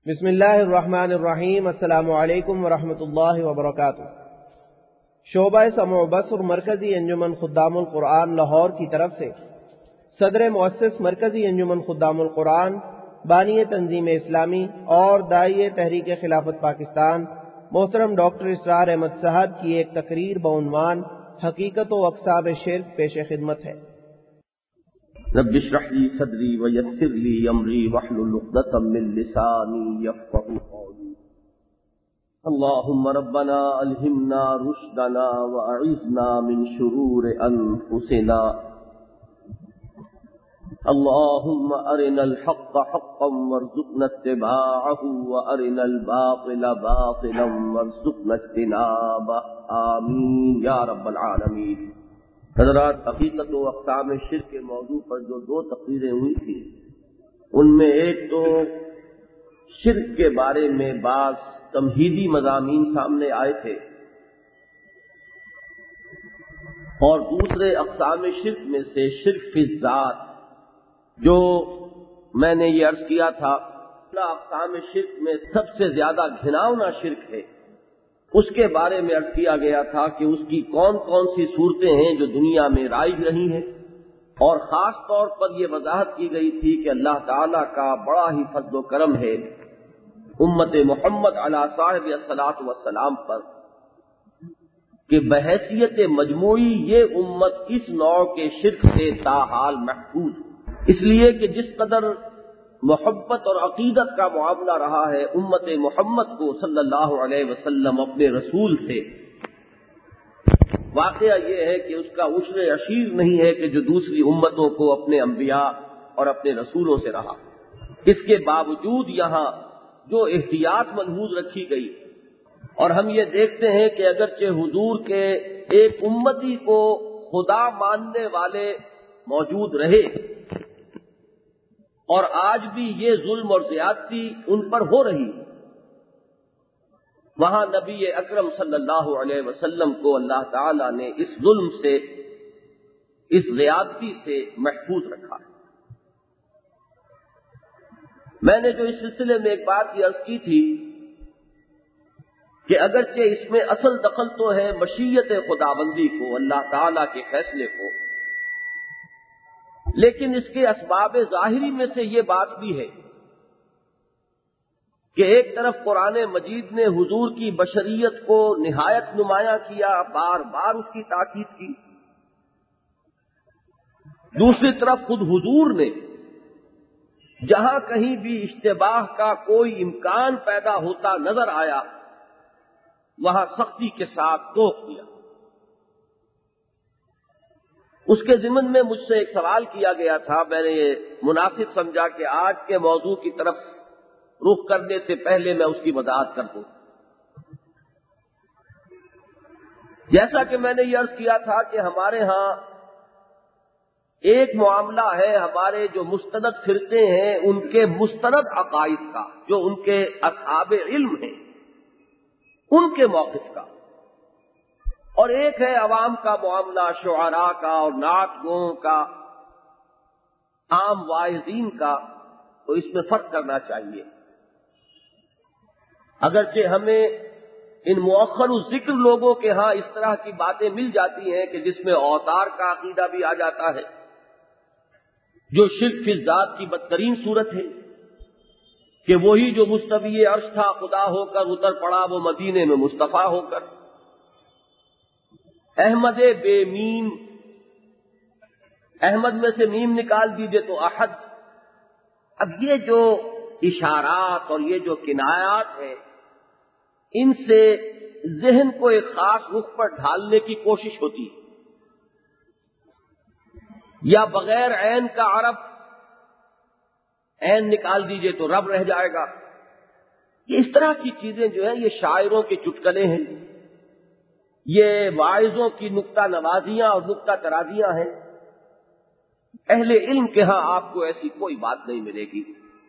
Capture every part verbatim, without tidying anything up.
بسم اللہ الرحمن الرحیم۔ السلام علیکم ورحمۃ اللہ وبرکاتہ۔ شعبہ سمع و بصر مرکزی انجمن خدام القرآن لاہور کی طرف سے صدر مؤسس مرکزی انجمن خدام القرآن، بانی تنظیم اسلامی اور داعی تحریک خلافت پاکستان محترم ڈاکٹر اسرار احمد صاحب کی ایک تقریر بعنوان حقیقت و اقسام شرک پیش خدمت ہے۔ رب اشرح لي صدري ويسر لي امري واحلل عقدة من لساني يفقهوا قولي اللهم ربنا الهمنا رشدنا واعذنا من شرور انفسنا اللهم ارنا الحق حقا وارزقنا اتباعه وارنا الباطل باطلا وارزقنا اجتنابه آمین یا رب العالمین۔ حضرات، حقیقت و اقسام شرک کے موضوع پر جو دو تقریریں ہوئی تھی، ان میں ایک تو شرک کے بارے میں بعض تمہیدی مضامین سامنے آئے تھے، اور دوسرے اقسام شرک میں سے شرک فی الذات، جو میں نے یہ عرض کیا تھا اقسام شرک میں سب سے زیادہ گھناؤنا شرک ہے، اس کے بارے میں عرض کیا گیا تھا کہ اس کی کون کون سی صورتیں ہیں جو دنیا میں رائج رہی ہیں، اور خاص طور پر یہ وضاحت کی گئی تھی کہ اللہ تعالیٰ کا بڑا ہی فضل و کرم ہے امت محمد علی صاحب الصلاۃ والسلام پر کہ بحیثیت مجموعی یہ امت اس نوع کے شرک سے تاحال محفوظ، اس لیے کہ جس قدر محبت اور عقیدت کا معاملہ رہا ہے امت محمد کو صلی اللہ علیہ وسلم اپنے رسول سے، واقعہ یہ ہے کہ اس کا عشر عشیر نہیں ہے کہ جو دوسری امتوں کو اپنے انبیاء اور اپنے رسولوں سے رہا۔ اس کے باوجود یہاں جو احتیاط ملحوظ رکھی گئی، اور ہم یہ دیکھتے ہیں کہ اگرچہ حضور کے ایک امتی کو خدا ماننے والے موجود رہے، اور آج بھی یہ ظلم اور زیادتی ان پر ہو رہی، وہاں نبی اکرم صلی اللہ علیہ وسلم کو اللہ تعالی نے اس ظلم سے، اس زیادتی سے محفوظ رکھا۔ میں نے جو اس سلسلے میں ایک بات یہ عرض کی تھی کہ اگرچہ اس میں اصل دخل تو ہے مشیت خداوندی کو، اللہ تعالی کے فیصلے کو، لیکن اس کے اسباب ظاہری میں سے یہ بات بھی ہے کہ ایک طرف قرآن مجید نے حضور کی بشریت کو نہایت نمایاں کیا، بار بار اس کی تاکید کی، دوسری طرف خود حضور نے جہاں کہیں بھی اشتباہ کا کوئی امکان پیدا ہوتا نظر آیا وہاں سختی کے ساتھ روک دیا۔ اس کے ضمن میں مجھ سے ایک سوال کیا گیا تھا، میں نے یہ مناسب سمجھا کہ آج کے موضوع کی طرف رخ کرنے سے پہلے میں اس کی وضاحت کر دوں۔ جیسا کہ میں نے یہ عرض کیا تھا کہ ہمارے ہاں ایک معاملہ ہے ہمارے جو مستند فرقے ہیں ان کے مستند عقائد کا، جو ان کے اصحاب علم ہیں ان کے موقف کا، اور ایک ہے عوام کا معاملہ، شعراء کا اور نعت گوؤں کا، عام واعظین کا، تو اس میں فرق کرنا چاہیے۔ اگرچہ ہمیں ان مؤخر الذکر لوگوں کے ہاں اس طرح کی باتیں مل جاتی ہیں کہ جس میں اوتار کا عقیدہ بھی آ جاتا ہے، جو شرک فی الذات کی بدترین صورت ہے کہ وہی جو مستوی عرش تھا خدا ہو کر اتر پڑا وہ مدینے میں مصطفیٰ ہو کر، احمد بے میم، احمد میں سے میم نکال دیجئے تو احد۔ اب یہ جو اشارات اور یہ جو کنایات ہیں ان سے ذہن کو ایک خاص رخ پر ڈھالنے کی کوشش ہوتی ہے، یا بغیر عین کا عرب، عین نکال دیجئے تو رب رہ جائے گا، یہ اس طرح کی چیزیں جو ہیں یہ شاعروں کے چٹکلے ہیں، یہ واعظوں کی نکتہ نوازیاں اور نکتہ ترازیاں ہیں، اہل علم کے ہاں آپ کو ایسی کوئی بات نہیں ملے گی۔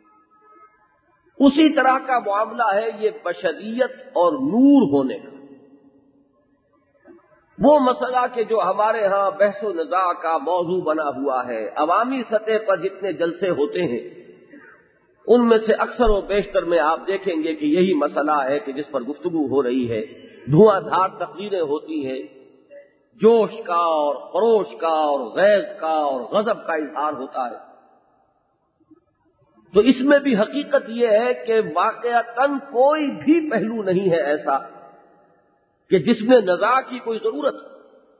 اسی طرح کا معاملہ ہے یہ بشریت اور نور ہونے کا، وہ مسئلہ کہ جو ہمارے ہاں بحث و نزاع کا موضوع بنا ہوا ہے، عوامی سطح پر جتنے جلسے ہوتے ہیں ان میں سے اکثر و بیشتر میں آپ دیکھیں گے کہ یہی مسئلہ ہے کہ جس پر گفتگو ہو رہی ہے، دھواں دھار تقریریں ہوتی ہیں، جوش کا اور خروش کا اور غیظ کا اور غضب کا اظہار ہوتا ہے۔ تو اس میں بھی حقیقت یہ ہے کہ واقعتاً کوئی بھی پہلو نہیں ہے ایسا کہ جس میں نزاع کی کوئی ضرورت ہو۔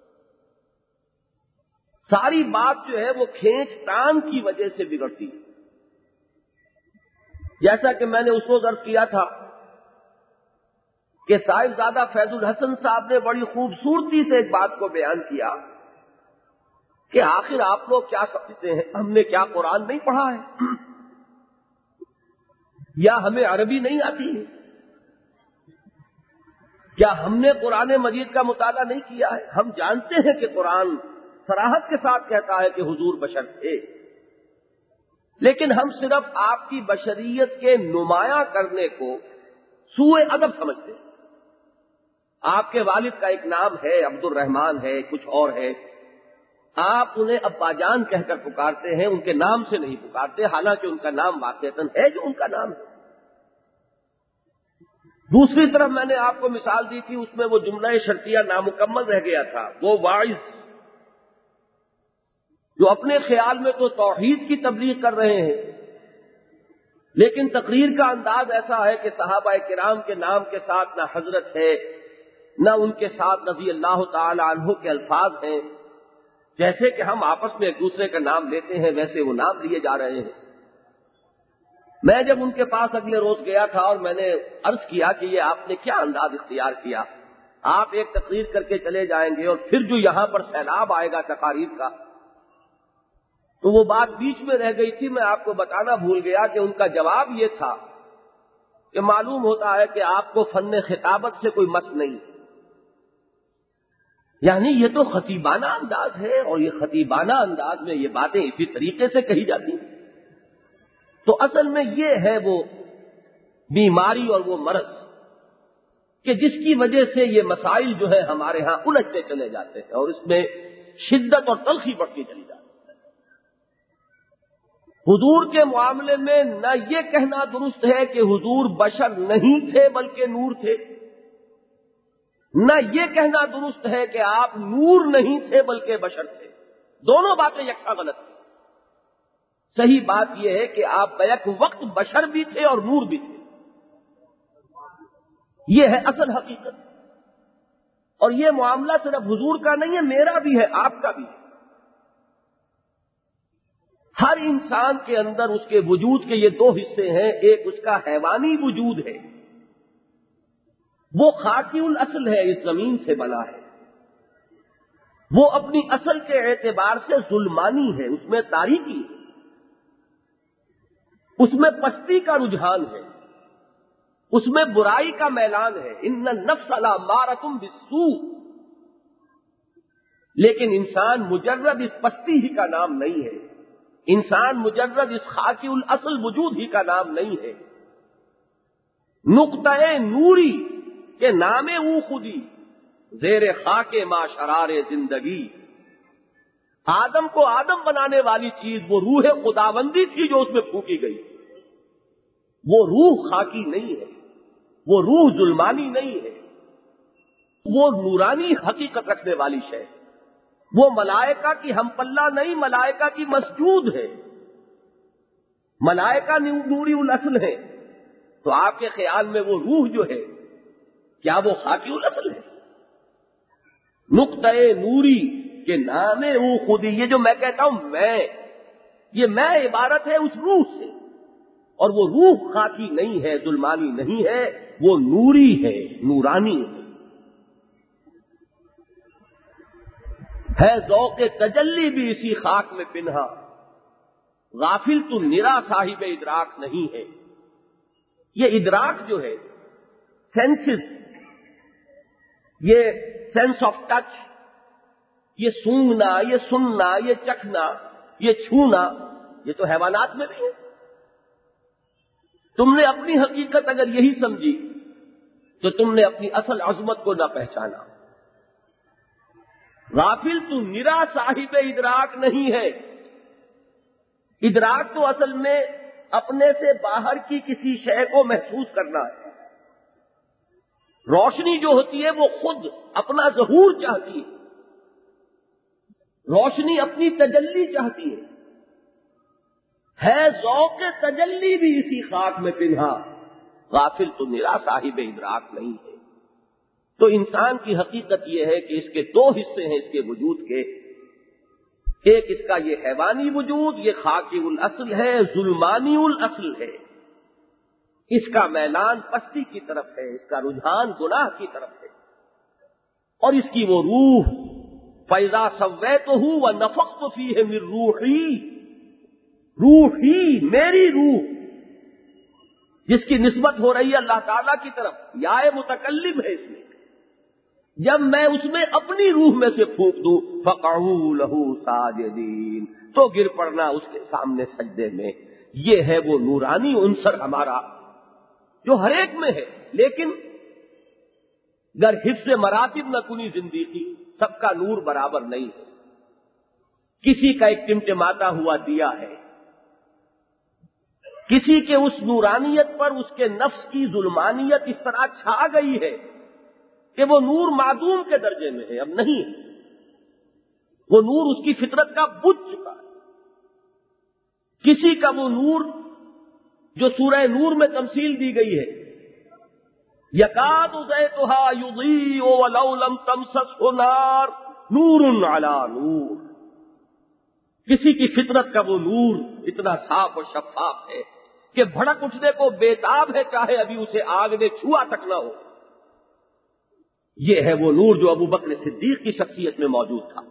ساری بات جو ہے وہ کھینچ تان کی وجہ سے بگڑتی ہے۔ جیسا کہ میں نے اس روز عرض کیا تھا کہ صاحبزادہ فیض الحسن صاحب نے بڑی خوبصورتی سے ایک بات کو بیان کیا کہ آخر آپ لوگ کیا سمجھتے ہیں، ہم نے کیا قرآن نہیں پڑھا ہے یا ہمیں عربی نہیں آتی ہے؟ کیا ہم نے قرآن مجید کا مطالعہ نہیں کیا ہے؟ ہم جانتے ہیں کہ قرآن صراحت کے ساتھ کہتا ہے کہ حضور بشر تھے، لیکن ہم صرف آپ کی بشریت کے نمایاں کرنے کو سوء ادب سمجھتے ہیں۔ آپ کے والد کا ایک نام ہے، عبد الرحمان ہے، کچھ اور ہے، آپ انہیں ابا جان کہہ کر پکارتے ہیں، ان کے نام سے نہیں پکارتے، حالانکہ ان کا نام واقعتاً ہے جو ان کا نام ہے۔ دوسری طرف میں نے آپ کو مثال دی تھی، اس میں وہ جملہ شرطیہ نامکمل رہ گیا تھا۔ وہ واعظ جو اپنے خیال میں تو توحید کی تبلیغ کر رہے ہیں، لیکن تقریر کا انداز ایسا ہے کہ صحابہ کرام کے نام کے ساتھ نہ حضرت ہے، نہ ان کے ساتھ رضی اللہ تعالی عنہ کے الفاظ ہیں، جیسے کہ ہم آپس میں ایک دوسرے کا نام لیتے ہیں ویسے وہ نام لیے جا رہے ہیں۔ میں جب ان کے پاس اگلے روز گیا تھا اور میں نے عرض کیا کہ یہ آپ نے کیا انداز اختیار کیا، آپ ایک تقریر کر کے چلے جائیں گے اور پھر جو یہاں پر سیلاب آئے گا تقاریر کا، تو وہ بات بیچ میں رہ گئی تھی، میں آپ کو بتانا بھول گیا کہ ان کا جواب یہ تھا کہ معلوم ہوتا ہے کہ آپ کو فن خطابت سے کوئی مس نہیں، یعنی یہ تو خطیبانہ انداز ہے، اور یہ خطیبانہ انداز میں یہ باتیں اسی طریقے سے کہی جاتی ہیں۔ تو اصل میں یہ ہے وہ بیماری اور وہ مرض کہ جس کی وجہ سے یہ مسائل جو ہے ہمارے ہاں الجھتے چلے جاتے ہیں اور اس میں شدت اور تلخی بڑھتی چلی جاتی ہے۔ حضور کے معاملے میں نہ یہ کہنا درست ہے کہ حضور بشر نہیں تھے بلکہ نور تھے، نہ یہ کہنا درست ہے کہ آپ نور نہیں تھے بلکہ بشر تھے، دونوں باتیں یکساں غلط ہیں۔ صحیح بات یہ ہے کہ آپ بیک وقت بشر بھی تھے اور نور بھی تھے، یہ ہے اصل حقیقت، اور یہ معاملہ صرف حضور کا نہیں ہے، میرا بھی ہے، آپ کا بھی ہے۔ ہر انسان کے اندر اس کے وجود کے یہ دو حصے ہیں، ایک اس کا حیوانی وجود ہے، وہ خاکی الاصل ہے، اس زمین سے بنا ہے، وہ اپنی اصل کے اعتبار سے ظلمانی ہے، اس میں تاریکی ہے، اس میں پستی کا رجحان ہے، اس میں برائی کا میلان ہے، ان النفس لامارۃ بالسوء، لیکن انسان مجرد اس پستی ہی کا نام نہیں ہے، انسان مجرد اس خاکی الاصل وجود ہی کا نام نہیں ہے، نقطہ نوری کے نام او خودی زیر خاک ما شرار زندگی، آدم کو آدم بنانے والی چیز وہ روح خداوندی تھی جو اس میں پھونکی گئی، وہ روح خاکی نہیں ہے، وہ روح ظلمانی نہیں ہے، وہ نورانی حقیقت رکھنے والی شے، وہ ملائکہ کی ہم پلہ نہیں، ملائکہ کی مسجود ہے، ملائکہ نوری الاصل ہے، تو آپ کے خیال میں وہ روح جو ہے کیا وہ خاکی الاصل ہے؟ نقطہ نوری کے نام او خودی، یہ جو میں کہتا ہوں میں، یہ میں عبارت ہے اس روح سے، اور وہ روح خاکی نہیں ہے، ظلمانی نہیں ہے، وہ نوری ہے، نورانی ہے، ہے ذوق تجلی بھی اسی خاک میں پنہا، غافل تو نرا صاحب ادراک نہیں ہے۔ یہ ادراک جو ہے، سینسز، یہ سینس آف ٹچ، یہ سونگنا، یہ سننا، یہ چکھنا، یہ چھونا، یہ تو حیوانات میں بھی ہے۔ تم نے اپنی حقیقت اگر یہی سمجھی تو تم نے اپنی اصل عظمت کو نہ پہچانا۔ غافل تو نرا صاحب ادراک نہیں ہے، ادراک تو اصل میں اپنے سے باہر کی کسی شے کو محسوس کرنا ہے۔ روشنی جو ہوتی ہے وہ خود اپنا ظہور چاہتی ہے، روشنی اپنی تجلی چاہتی ہے ہے ذوق تجلی بھی اسی خاک میں پنہا، غافل تو میرا صاحب ادراک نہیں ہے۔ تو انسان کی حقیقت یہ ہے کہ اس کے دو حصے ہیں اس کے وجود کے، ایک اس کا یہ حیوانی وجود، یہ خاکی الاصل ہے، ظلمانی الاصل ہے، اس کا میلان پستی کی طرف ہے، اس کا رجحان گناہ کی طرف ہے، اور اس کی وہ روح فَإِذَا سَوَّيْتُهُ وَنَفَخْتُ فِيهِ مِن رُوحِي، روح ہی میری روح جس کی نسبت ہو رہی ہے اللہ تعالیٰ کی طرف، یا متکلم ہے اس میں، جب میں اس میں اپنی روح میں سے پھونک دوں فَقَعُوا لَهُ سَاجِدِينَ، تو گر پڑنا اس کے سامنے سجدے میں۔ یہ ہے وہ نورانی عنصر ہمارا جو ہر ایک میں ہے، لیکن گر حفظ مراتب نہ کنی زندگی، سب کا نور برابر نہیں ہے۔ کسی کا ایک ٹمٹماتا ہوا دیا ہے، کسی کے اس نورانیت پر اس کے نفس کی ظلمانیت اس طرح چھا گئی ہے کہ وہ نور معدوم کے درجے میں ہے، اب نہیں ہے، وہ نور اس کی فطرت کا بجھ چکا ہے۔ کسی کا وہ نور جو سورہ نور میں تمثیل دی گئی ہے، یکاد زیتھا یضیء ولو لم تمسسہ نار نور علی نور، کسی کی فطرت کا وہ نور اتنا صاف اور شفاف ہے کہ بھڑک اٹھنے کو بےتاب ہے، چاہے ابھی اسے آگ نے چھوا تک نہ ہو۔ یہ ہے وہ نور جو ابو بکر صدیق کی شخصیت میں موجود تھا۔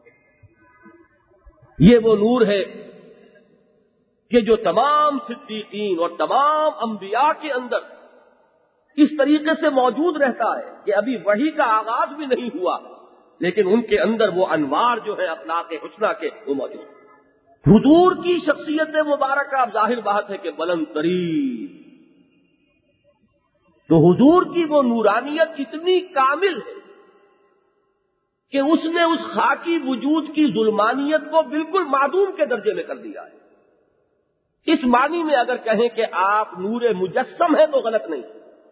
یہ وہ نور ہے کہ جو تمام صدیقین اور تمام انبیاء کے اندر اس طریقے سے موجود رہتا ہے کہ ابھی وحی کا آغاز بھی نہیں ہوا، لیکن ان کے اندر وہ انوار جو ہے اخلاق حسنہ کے وہ موجود ہیں۔ حضور کی شخصیت مبارکہ اب ظاہر بات ہے کہ بلند ترین، تو حضور کی وہ نورانیت اتنی کامل ہے کہ اس نے اس خاکی وجود کی ظلمانیت کو بالکل معدوم کے درجے میں کر دیا ہے۔ اس معنی میں اگر کہیں کہ آپ نور مجسم ہیں تو غلط نہیں،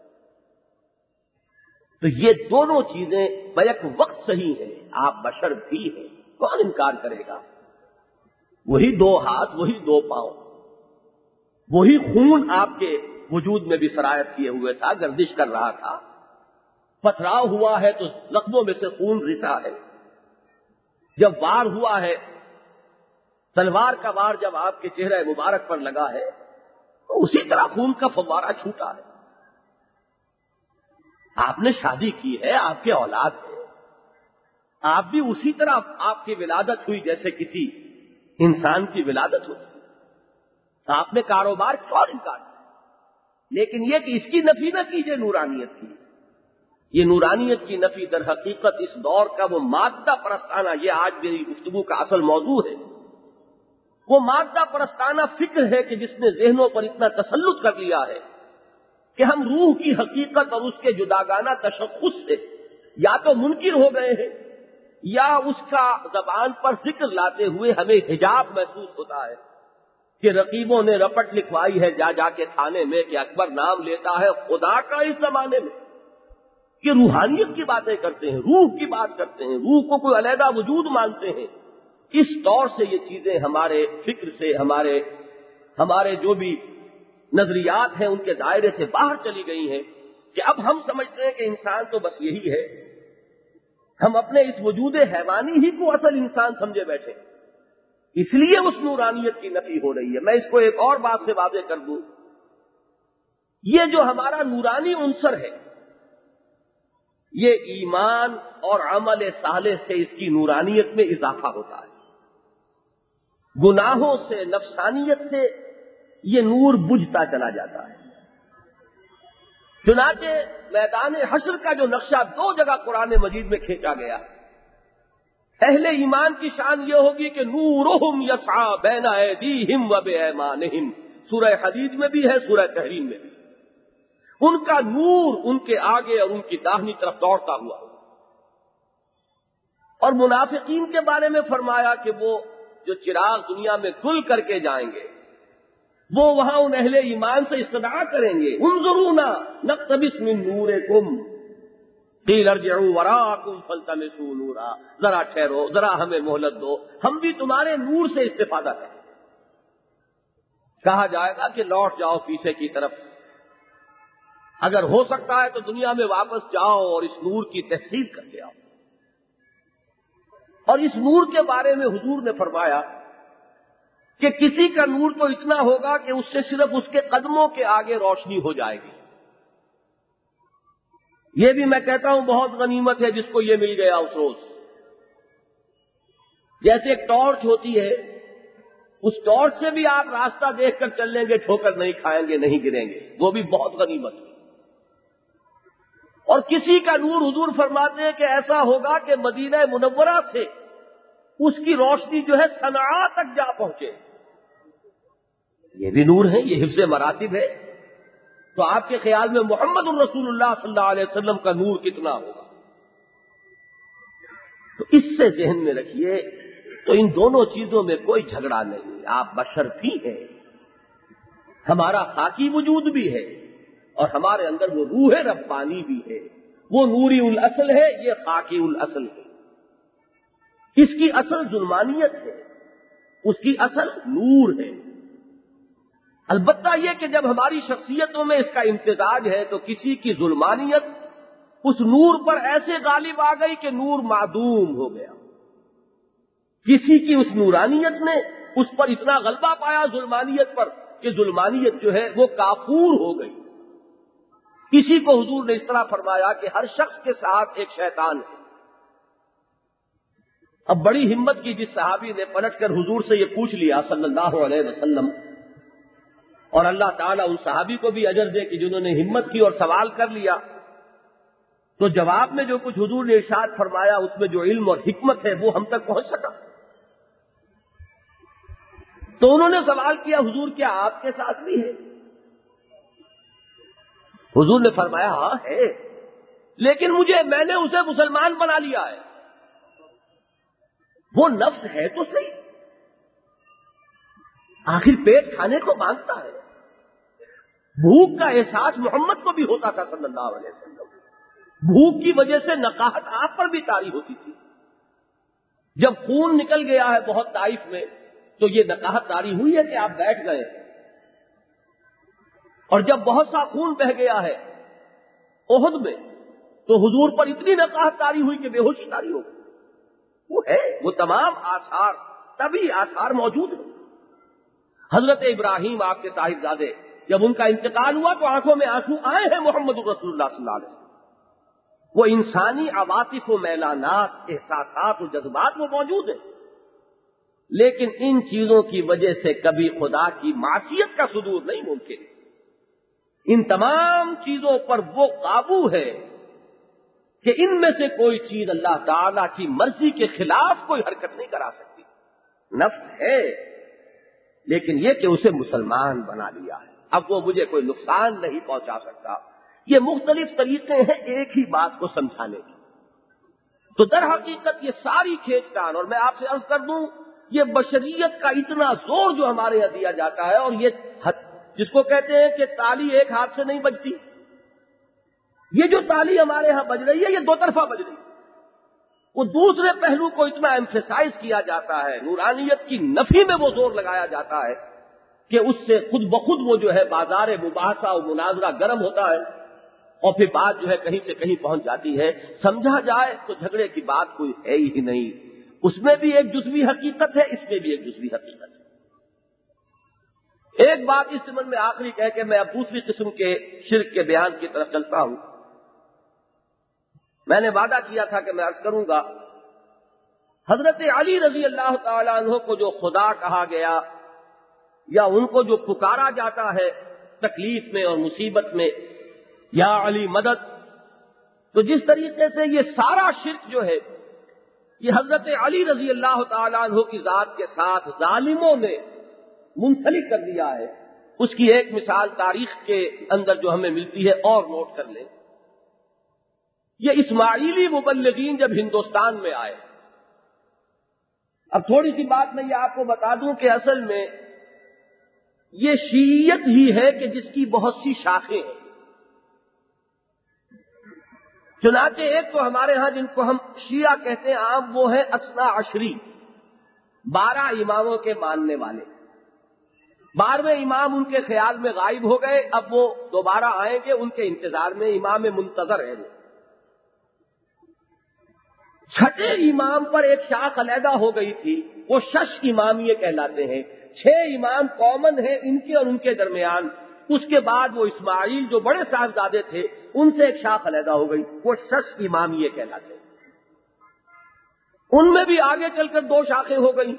تو یہ دونوں چیزیں بیک وقت صحیح ہیں۔ آپ بشر بھی ہیں، کون انکار کرے گا؟ وہی دو ہاتھ، وہی دو پاؤں، وہی خون آپ کے وجود میں بھی سرایت کیے ہوئے تھا، گردش کر رہا تھا، پتھراؤ ہوا ہے تو زخموں میں سے خون رسا ہے، جب وار ہوا ہے، تلوار کا وار جب آپ کے چہرے مبارک پر لگا ہے تو اسی طرح خون کا فوارہ چھوٹا ہے۔ آپ نے شادی کی ہے، آپ کے اولاد ہے، آپ بھی اسی طرح آپ کی ولادت ہوئی جیسے کسی انسان کی ولادت ہوتی۔ آپ نے کاروبار کیوں انکار کیا؟ لیکن یہ کہ اس کی نفی نہ کیجیے نورانیت کی، یہ نورانیت کی نفی در حقیقت اس دور کا وہ مادہ پرستانہ، یہ آج میری گفتگو کا اصل موضوع ہے، وہ مادہ پرستانہ فکر ہے کہ جس نے ذہنوں پر اتنا تسلط کر لیا ہے کہ ہم روح کی حقیقت اور اس کے جداگانہ تشخص سے یا تو منکر ہو گئے ہیں یا اس کا زبان پر ذکر لاتے ہوئے ہمیں حجاب محسوس ہوتا ہے کہ رقیبوں نے رپٹ لکھوائی ہے جا جا کے تھانے میں کہ اکبر نام لیتا ہے خدا کا اس زمانے میں، کہ روحانیت کی باتیں کرتے ہیں، روح کی بات کرتے ہیں، روح کو کوئی علیحدہ وجود مانتے ہیں۔ اس طور سے یہ چیزیں ہمارے فکر سے، ہمارے ہمارے جو بھی نظریات ہیں ان کے دائرے سے باہر چلی گئی ہیں کہ اب ہم سمجھتے ہیں کہ انسان تو بس یہی ہے، ہم اپنے اس وجود حیوانی ہی کو اصل انسان سمجھے بیٹھے، اس لیے اس نورانیت کی نفی ہو رہی ہے۔ میں اس کو ایک اور بات سے واضح کر دوں، یہ جو ہمارا نورانی عنصر ہے یہ ایمان اور عمل صالح سے اس کی نورانیت میں اضافہ ہوتا ہے، گناہوں سے، نفسانیت سے یہ نور بجھتا چلا جاتا ہے۔ چنانچہ میدان حشر کا جو نقشہ دو جگہ قرآن مجید میں کھینچا گیا، اہل ایمان کی شان یہ ہوگی کہ نورہم یسعی بین ایدیہم و بایمانہم، سورہ حدید میں بھی ہے، سورہ تحریم میں بھی، ان کا نور ان کے آگے اور ان کی داہنی طرف دوڑتا ہوا۔ اور منافقین کے بارے میں فرمایا کہ وہ جو چراغ دنیا میں گل کر کے جائیں گے، وہ وہاں ان اہل ایمان سے استدعا کریں گے، انظرونا نقتبس من نورکم قیل ارجعوا وراءکم فالتمسوا نورا، ذرا ٹھہرو، ذرا ہمیں مہلت دو، ہم بھی تمہارے نور سے استفادہ کریں۔ کہا جائے گا کہ لوٹ جاؤ پیچھے کی طرف، اگر ہو سکتا ہے تو دنیا میں واپس جاؤ اور اس نور کی تحصیل کر کے آؤ۔ اور اس نور کے بارے میں حضور نے فرمایا کہ کسی کا نور تو اتنا ہوگا کہ اس سے صرف اس کے قدموں کے آگے روشنی ہو جائے گی۔ یہ بھی میں کہتا ہوں بہت غنیمت ہے جس کو یہ مل گیا اس روز۔ جیسے ایک ٹارچ ہوتی ہے، اس ٹارچ سے بھی آپ راستہ دیکھ کر چل لیں گے، ٹھوکر نہیں کھائیں گے، نہیں گریں گے، وہ بھی بہت غنیمت ہے۔ اور کسی کا نور حضور فرماتے ہیں کہ ایسا ہوگا کہ مدینہ منورہ سے اس کی روشنی جو ہے صنعاء تک جا پہنچے۔ یہ بھی نور ہے، یہ حفظ مراتب ہے۔ تو آپ کے خیال میں محمد الرسول اللہ صلی اللہ علیہ وسلم کا نور کتنا ہوگا؟ تو اس سے ذہن میں رکھیے، تو ان دونوں چیزوں میں کوئی جھگڑا نہیں، آپ بشر بھی ہیں، ہمارا خاکی وجود بھی ہے، اور ہمارے اندر وہ روح ربانی بھی ہے، وہ نوری الاصل ہے، یہ خاکی الاصل ہے۔ اس کی اصل ظلمانیت ہے، اس کی اصل نور ہے۔ البتہ یہ کہ جب ہماری شخصیتوں میں اس کا امتزاج ہے تو کسی کی ظلمانیت اس نور پر ایسے غالب آ گئی کہ نور معدوم ہو گیا، کسی کی اس نورانیت نے اس پر اتنا غلبہ پایا ظلمانیت پر کہ ظلمانیت جو ہے وہ کافور ہو گئی۔ کسی کو حضور نے اس طرح فرمایا کہ ہر شخص کے ساتھ ایک شیطان ہے۔ اب بڑی ہمت کی جس صحابی نے پلٹ کر حضور سے یہ پوچھ لیا صلی اللہ علیہ وسلم، اور اللہ تعالیٰ ان صحابی کو بھی اجر دے کہ جنہوں نے ہمت کی اور سوال کر لیا، تو جواب میں جو کچھ حضور نے ارشاد فرمایا اس میں جو علم اور حکمت ہے وہ ہم تک پہنچ سکا۔ تو انہوں نے سوال کیا، حضور کیا آپ کے ساتھ بھی ہے؟ حضور نے فرمایا ہاں ہے، لیکن مجھے میں نے اسے مسلمان بنا لیا ہے۔ وہ نفس ہے تو صحیح، آخر پیٹ کھانے کو مانگتا ہے، بھوک کا احساس محمد کو بھی ہوتا تھا صلی اللہ علیہ وسلم، بھوک کی وجہ سے نقاہت آپ پر بھی طاری ہوتی تھی۔ جب خون نکل گیا ہے بہت طائف میں تو یہ نقاہت طاری ہوئی ہے کہ آپ بیٹھ گئے، اور جب بہت سا خون بہ گیا ہے احد میں تو حضور پر اتنی نقاہت طاری ہوئی کہ بے ہوش طاری ہو گئی۔ وہ ہے، وہ تمام آثار تبھی آثار موجود ہیں۔ حضرت ابراہیم آپ کے صاحبزادے، جب ان کا انتقال ہوا تو آنکھوں میں آنسو آئے ہیں محمد رسول اللہ صلی اللہ علیہ وسلم۔ وہ انسانی عواطف و میلانات، احساسات و جذبات وہ موجود ہیں، لیکن ان چیزوں کی وجہ سے کبھی خدا کی معصیت کا صدور نہیں ممکن۔ ان تمام چیزوں پر وہ قابو ہے کہ ان میں سے کوئی چیز اللہ تعالی کی مرضی کے خلاف کوئی حرکت نہیں کرا سکتی۔ نفس ہے، لیکن یہ کہ اسے مسلمان بنا لیا ہے، اب وہ مجھے کوئی نقصان نہیں پہنچا سکتا۔ یہ مختلف طریقے ہیں ایک ہی بات کو سمجھانے کی۔ تو در حقیقت یہ ساری کھینچ تان، اور میں آپ سے عرض کر دوں یہ بشریت کا اتنا زور جو ہمارے یہاں دیا جاتا ہے، اور یہ جس کو کہتے ہیں کہ تالی ایک ہاتھ سے نہیں بجتی، یہ جو تالی ہمارے ہاں بج رہی ہے یہ دو طرفہ بج رہی ہے۔ وہ دوسرے پہلو کو اتنا ایمفیسائز کیا جاتا ہے، نورانیت کی نفی میں وہ زور لگایا جاتا ہے کہ اس سے خود بخود وہ جو ہے بازار مباحثہ و مناظرہ گرم ہوتا ہے، اور پھر بات جو ہے کہیں سے کہیں پہنچ جاتی ہے۔ سمجھا جائے تو جھگڑے کی بات کوئی ہے ہی نہیں، اس میں بھی ایک جزوی حقیقت ہے، اس میں بھی ایک جزوی حقیقت ہے۔ ایک بات اس ضمن میں آخری کہہ کے میں اب دوسری قسم کے شرک کے بیان کی طرف چلتا ہوں۔ میں نے وعدہ کیا تھا کہ میں عرض کروں گا، حضرت علی رضی اللہ تعالیٰ عنہ کو جو خدا کہا گیا یا ان کو جو پکارا جاتا ہے تکلیف میں اور مصیبت میں، یا علی مدد، تو جس طریقے سے یہ سارا شرک جو ہے یہ حضرت علی رضی اللہ تعالیٰ عنہ کی ذات کے ساتھ ظالموں نے منسلک کر دیا ہے، اس کی ایک مثال تاریخ کے اندر جو ہمیں ملتی ہے اور نوٹ کر لیں۔ یہ اسماعیلی مبلغین جب ہندوستان میں آئے، اب تھوڑی سی بات میں یہ آپ کو بتا دوں کہ اصل میں یہ شیعیت ہی ہے کہ جس کی بہت سی شاخیں ہیں. چنانچہ ایک تو ہمارے ہاں جن کو ہم شیعہ کہتے ہیں عام، وہ ہے اثنا عشری، بارہ اماموں کے ماننے والے. بارہویں امام ان کے خیال میں غائب ہو گئے، اب وہ دوبارہ آئیں گے، ان کے انتظار میں امام منتظر ہے وہ. چھٹے امام پر ایک شاخ علیحدہ ہو گئی تھی، وہ شش امامیہ کہلاتے ہیں. چھ امام کامن ہیں ان کے اور ان کے درمیان. اس کے بعد وہ اسماعیل جو بڑے صاحبزادے تھے ان سے ایک شاخ علیحدہ ہو گئی، وہ شش امامیہ کہلاتے ہیں. ان میں بھی آگے چل کر دو شاخیں ہو گئی.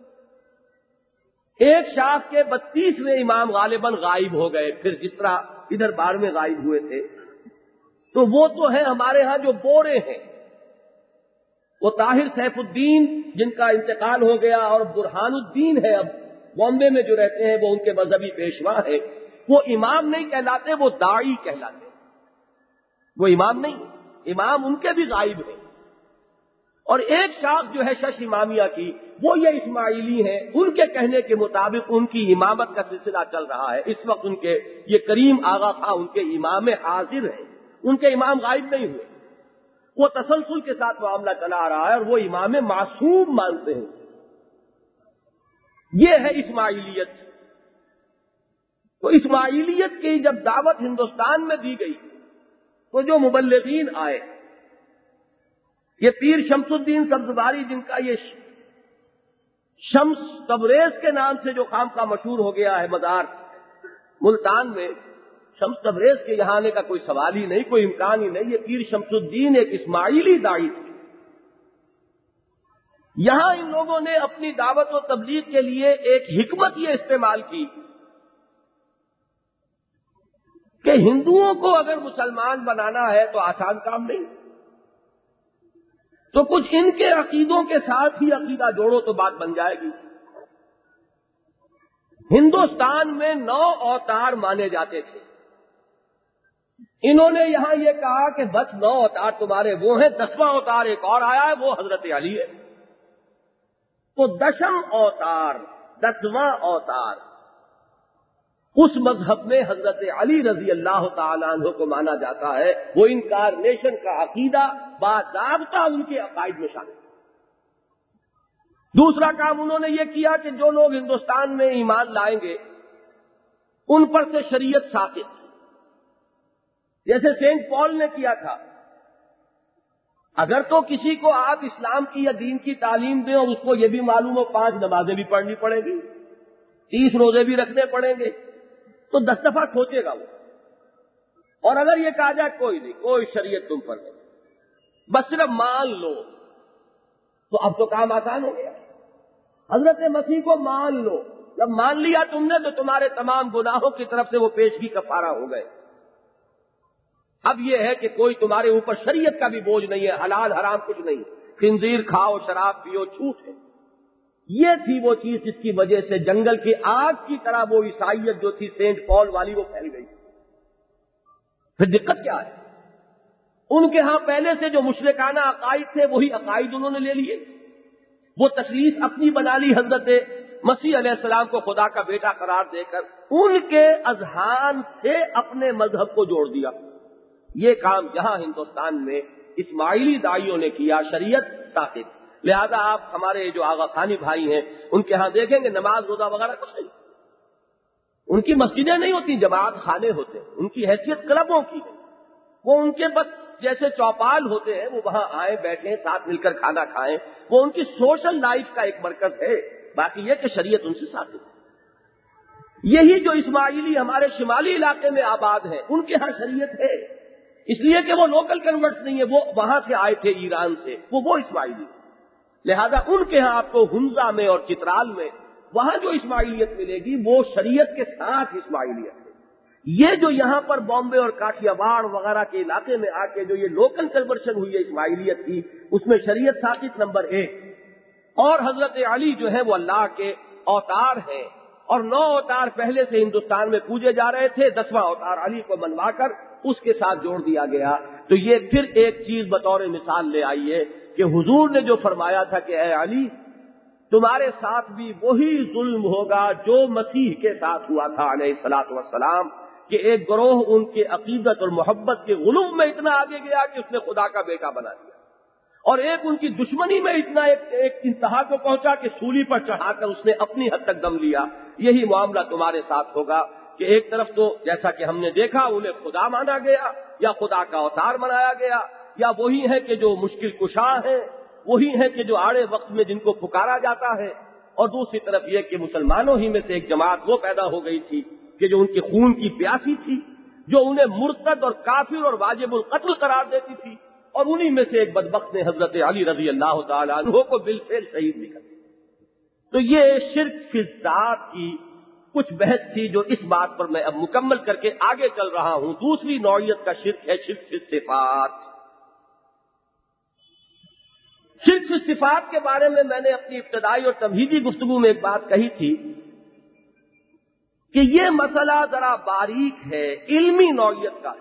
ایک شاخ کے بتیسویں امام غالباً غائب ہو گئے، پھر جس طرح ادھر بارہویں غائب ہوئے تھے. تو وہ تو ہیں ہمارے ہاں جو بورے ہیں، وہ طاہر سیف الدین جن کا انتقال ہو گیا، اور برہان الدین ہے اب بامبے میں جو رہتے ہیں، وہ ان کے مذہبی پیشوا ہیں. وہ امام نہیں کہلاتے، وہ داعی کہلاتے. وہ امام نہیں، امام ان کے بھی غائب ہیں. اور ایک شاخ جو ہے شش امامیہ کی، وہ یہ اسماعیلی ہیں. ان کے کہنے کے مطابق ان کی امامت کا سلسلہ چل رہا ہے اس وقت. ان کے یہ کریم آغا خاں ان کے امام حاضر ہیں، ان کے امام غائب نہیں ہوئے. وہ تسلسل کے ساتھ معاملہ چلا آ رہا ہے، اور وہ امام معصوم مانتے ہیں. یہ ہے اسماعیلیت. تو اسماعیلیت کی جب دعوت ہندوستان میں دی گئی تو جو مبلغین آئے، یہ پیر شمس الدین سبزواری جن کا یہ شمس تبریز کے نام سے جو خانقاہ مشہور ہو گیا ہے مزار ملتان میں، شمس تبریز کے یہاں آنے کا کوئی سوال ہی نہیں، کوئی امکان ہی نہیں. یہ پیر شمس الدین ایک اسماعیلی داعی تھے. یہاں ان لوگوں نے اپنی دعوت و تبلیغ کے لیے ایک حکمت یہ استعمال کی کہ ہندوؤں کو اگر مسلمان بنانا ہے تو آسان کام نہیں، تو کچھ ان کے عقیدوں کے ساتھ ہی عقیدہ جوڑو تو بات بن جائے گی. ہندوستان میں نو اوتار مانے جاتے تھے. انہوں نے یہاں یہ کہا کہ بس نو اوتار تمہارے وہ ہیں، دسواں اوتار ایک اور آیا ہے، وہ حضرت علی ہے. تو دشم اوتار، دسواں اوتار، اس مذہب میں حضرت علی رضی اللہ تعالیٰ عنہ کو مانا جاتا ہے. وہ انکارنیشن کا عقیدہ باضابطہ ان کے عقائد میں شامل. دوسرا کام انہوں نے یہ کیا کہ جو لوگ ہندوستان میں ایمان لائیں گے ان پر سے شریعت ساقط، جیسے سینٹ پال نے کیا تھا. اگر تو کسی کو آپ اسلام کی یا دین کی تعلیم دیں اور اس کو یہ بھی معلوم ہو پانچ نمازیں بھی پڑھنی پڑیں گی، تیس روزے بھی رکھنے پڑیں گے، تو دس دفعہ سوچے گا وہ. اور اگر یہ کہا جائے کوئی نہیں، کوئی شریعت تم پر نہیں، بس صرف مان لو، تو اب تو کام آسان ہو گیا. حضرت مسیح کو مان لو، جب مان لیا تم نے تو تمہارے تمام گناہوں کی طرف سے وہ پیشگی کفارہ ہو گئے. اب یہ ہے کہ کوئی تمہارے اوپر شریعت کا بھی بوجھ نہیں ہے، حلال حرام کچھ نہیں، خنزیر کھاؤ، شراب پیو، چھوٹ ہے. یہ تھی وہ چیز جس کی وجہ سے جنگل کی آگ کی طرح وہ عیسائیت جو تھی سینٹ پال والی وہ پھیل گئی. پھر دقت کیا ہے؟ ان کے ہاں پہلے سے جو مشرکانہ عقائد تھے وہی عقائد انہوں نے لے لیے. وہ تشخیص اپنی بنا لی حضرت مسیح علیہ السلام کو خدا کا بیٹا قرار دے کر، ان کے اذہان سے اپنے مذہب کو جوڑ دیا. یہ کام یہاں ہندوستان میں اسماعیلی داعیوں نے کیا، شریعت ساقط. لہذا آپ ہمارے جو آغا خانی بھائی ہیں ان کے ہاں دیکھیں گے نماز روزہ وغیرہ کچھ نہیں. ان کی مسجدیں نہیں ہوتی، جماعت خانے ہوتے ہیں. ان کی حیثیت کلبوں کی ہے. وہ ان کے بس جیسے چوپال ہوتے ہیں، وہ وہاں آئیں بیٹھیں ساتھ مل کر کھانا کھائیں. وہ ان کی سوشل لائف کا ایک مرکز ہے. باقی یہ کہ شریعت ان سے ساقط ہے. یہی جو اسماعیلی ہمارے شمالی علاقے میں آباد ہیں ان کے ہاں شریعت ہے، اس لیے کہ وہ لوکل کنورٹس نہیں ہے، وہ وہاں سے آئے تھے ایران سے، وہ وہ اسماعیلی. لہذا ان کے ہاں آپ کو ہنزا میں اور چترال میں وہاں جو اسماعیلیت ملے گی وہ شریعت کے ساتھ اسماعیلیت ہے. یہ جو یہاں پر بامبے اور کاٹھیا واڑ وغیرہ کے علاقے میں آ کے جو یہ لوکل کنورشن ہوئی ہے اسماعیلیت کی، اس میں شریعت ساقط نمبر ایک. اور حضرت علی جو ہے وہ اللہ کے اوتار ہیں، اور نو اوتار پہلے سے ہندوستان میں پوجے جا رہے تھے، دسواں اوتار علی کو منوا کر اس کے ساتھ جوڑ دیا گیا. تو یہ پھر ایک چیز بطور مثال لے آئی ہے کہ حضور نے جو فرمایا تھا کہ اے علی تمہارے ساتھ بھی وہی ظلم ہوگا جو مسیح کے ساتھ ہوا تھا علیہ الصلوۃ والسلام، کہ ایک گروہ ان کے عقیدت اور محبت کے غلو میں اتنا آگے گیا کہ اس نے خدا کا بیٹا بنا دیا، اور ایک ان کی دشمنی میں اتنا ایک, ایک انتہا کو پہنچا کہ سولی پر چڑھا کر اس نے اپنی حد تک دم لیا۔ یہی معاملہ تمہارے ساتھ ہوگا کہ ایک طرف تو جیسا کہ ہم نے دیکھا انہیں خدا مانا گیا یا خدا کا اوتار بنایا گیا، یا وہی ہے کہ جو مشکل کشا ہیں، وہی ہے کہ جو آڑے وقت میں جن کو پکارا جاتا ہے، اور دوسری طرف یہ کہ مسلمانوں ہی میں سے ایک جماعت وہ پیدا ہو گئی تھی کہ جو ان کے خون کی پیاسی تھی، جو انہیں مرتد اور کافر اور واجب القتل قرار دیتی تھی، اور انہی میں سے ایک بدبخت نے حضرت علی رضی اللہ تعالیٰ عنہ کو بالفعل شہید بھی کر دیا۔ تو یہ شرک فی الذات کی کچھ بحث تھی جو اس بات پر میں اب مکمل کر کے آگے چل رہا ہوں۔ دوسری نوعیت کا شرک ہے شرک فی الصفات۔ شرک فی الصفات کے بارے میں میں نے اپنی ابتدائی اور تمہیدی گفتگو میں ایک بات کہی تھی کہ یہ مسئلہ ذرا باریک ہے، علمی نوعیت کا ہے،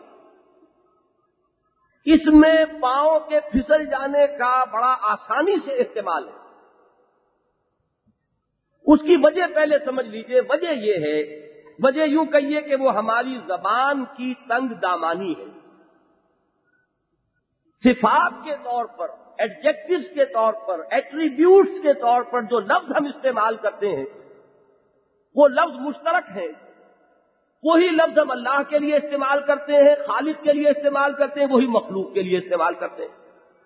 اس میں پاؤں کے پھسل جانے کا بڑا آسانی سے احتمال ہے۔ اس کی وجہ پہلے سمجھ لیجئے، وجہ یہ ہے، وجہ یوں کہیے کہ وہ ہماری زبان کی تنگ دامانی ہے۔ صفات کے طور پر، ایڈجیکٹوز کے طور پر، ایٹریبیوٹس کے طور پر جو لفظ ہم استعمال کرتے ہیں وہ لفظ مشترک ہیں۔ وہی لفظ ہم اللہ کے لیے استعمال کرتے ہیں، خالق کے لیے استعمال کرتے ہیں، وہی مخلوق کے لیے استعمال کرتے ہیں۔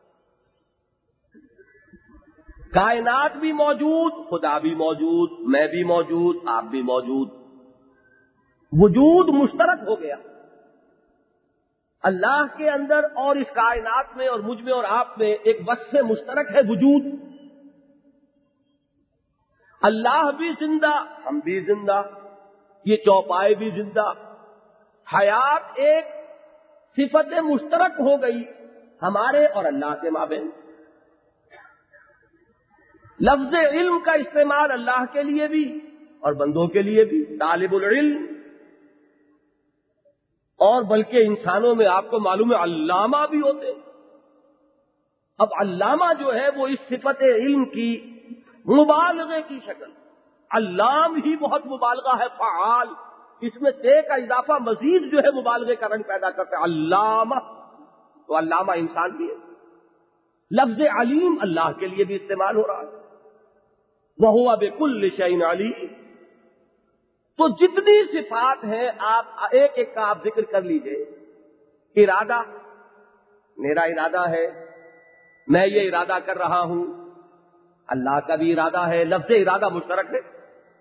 کائنات بھی موجود، خدا بھی موجود، میں بھی موجود، آپ بھی موجود، وجود مشترک ہو گیا۔ اللہ کے اندر اور اس کائنات میں اور مجھ میں اور آپ میں ایک وصف مشترک ہے، وجود۔ اللہ بھی زندہ، ہم بھی زندہ، یہ چوپائے بھی زندہ، حیات ایک صفت مشترک ہو گئی ہمارے اور اللہ کے مابین۔ لفظ علم کا استعمال اللہ کے لیے بھی اور بندوں کے لیے بھی، طالب العلم، اور بلکہ انسانوں میں آپ کو معلوم ہے علامہ بھی ہوتے۔ اب علامہ جو ہے وہ اس صفت علم کی مبالغے کی شکل، علام ہی بہت مبالغہ ہے، فعال، اس میں تے کا اضافہ مزید جو ہے مبالغے کا رنگ پیدا کرتا ہے۔ علامہ تو علامہ انسان بھی ہے۔ لفظ علیم اللہ کے لیے بھی استعمال ہو رہا ہے، وَهُوَ بِكُلِّ شَيْءٍ عَلِيمٌ۔ تو جتنی صفات ہیں آپ ایک ایک کا آپ ذکر کر لیجئے۔ ارادہ، میرا ارادہ ہے، میں یہ ارادہ کر رہا ہوں، اللہ کا بھی ارادہ ہے، لفظ ارادہ مشترک ہے۔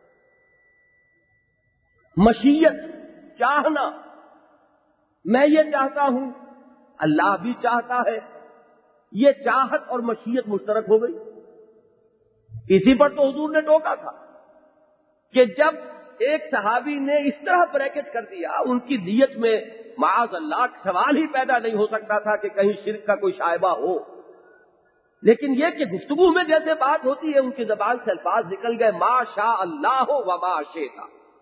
مشیت، چاہنا، میں یہ چاہتا ہوں، اللہ بھی چاہتا ہے، یہ چاہت اور مشیت مشترک ہو گئی۔ اسی پر تو حضور نے ٹوکا تھا کہ جب ایک صحابی نے اس طرح بریکٹ کر دیا، ان کی نیت میں معاذ اللہ سوال ہی پیدا نہیں ہو سکتا تھا کہ کہیں شرک کا کوئی شائبہ ہو، لیکن یہ کہ گفتگو میں جیسے بات ہوتی ہے ان کی زبان سے الفاظ نکل گئے، ما شاء اللہ و ما شئت،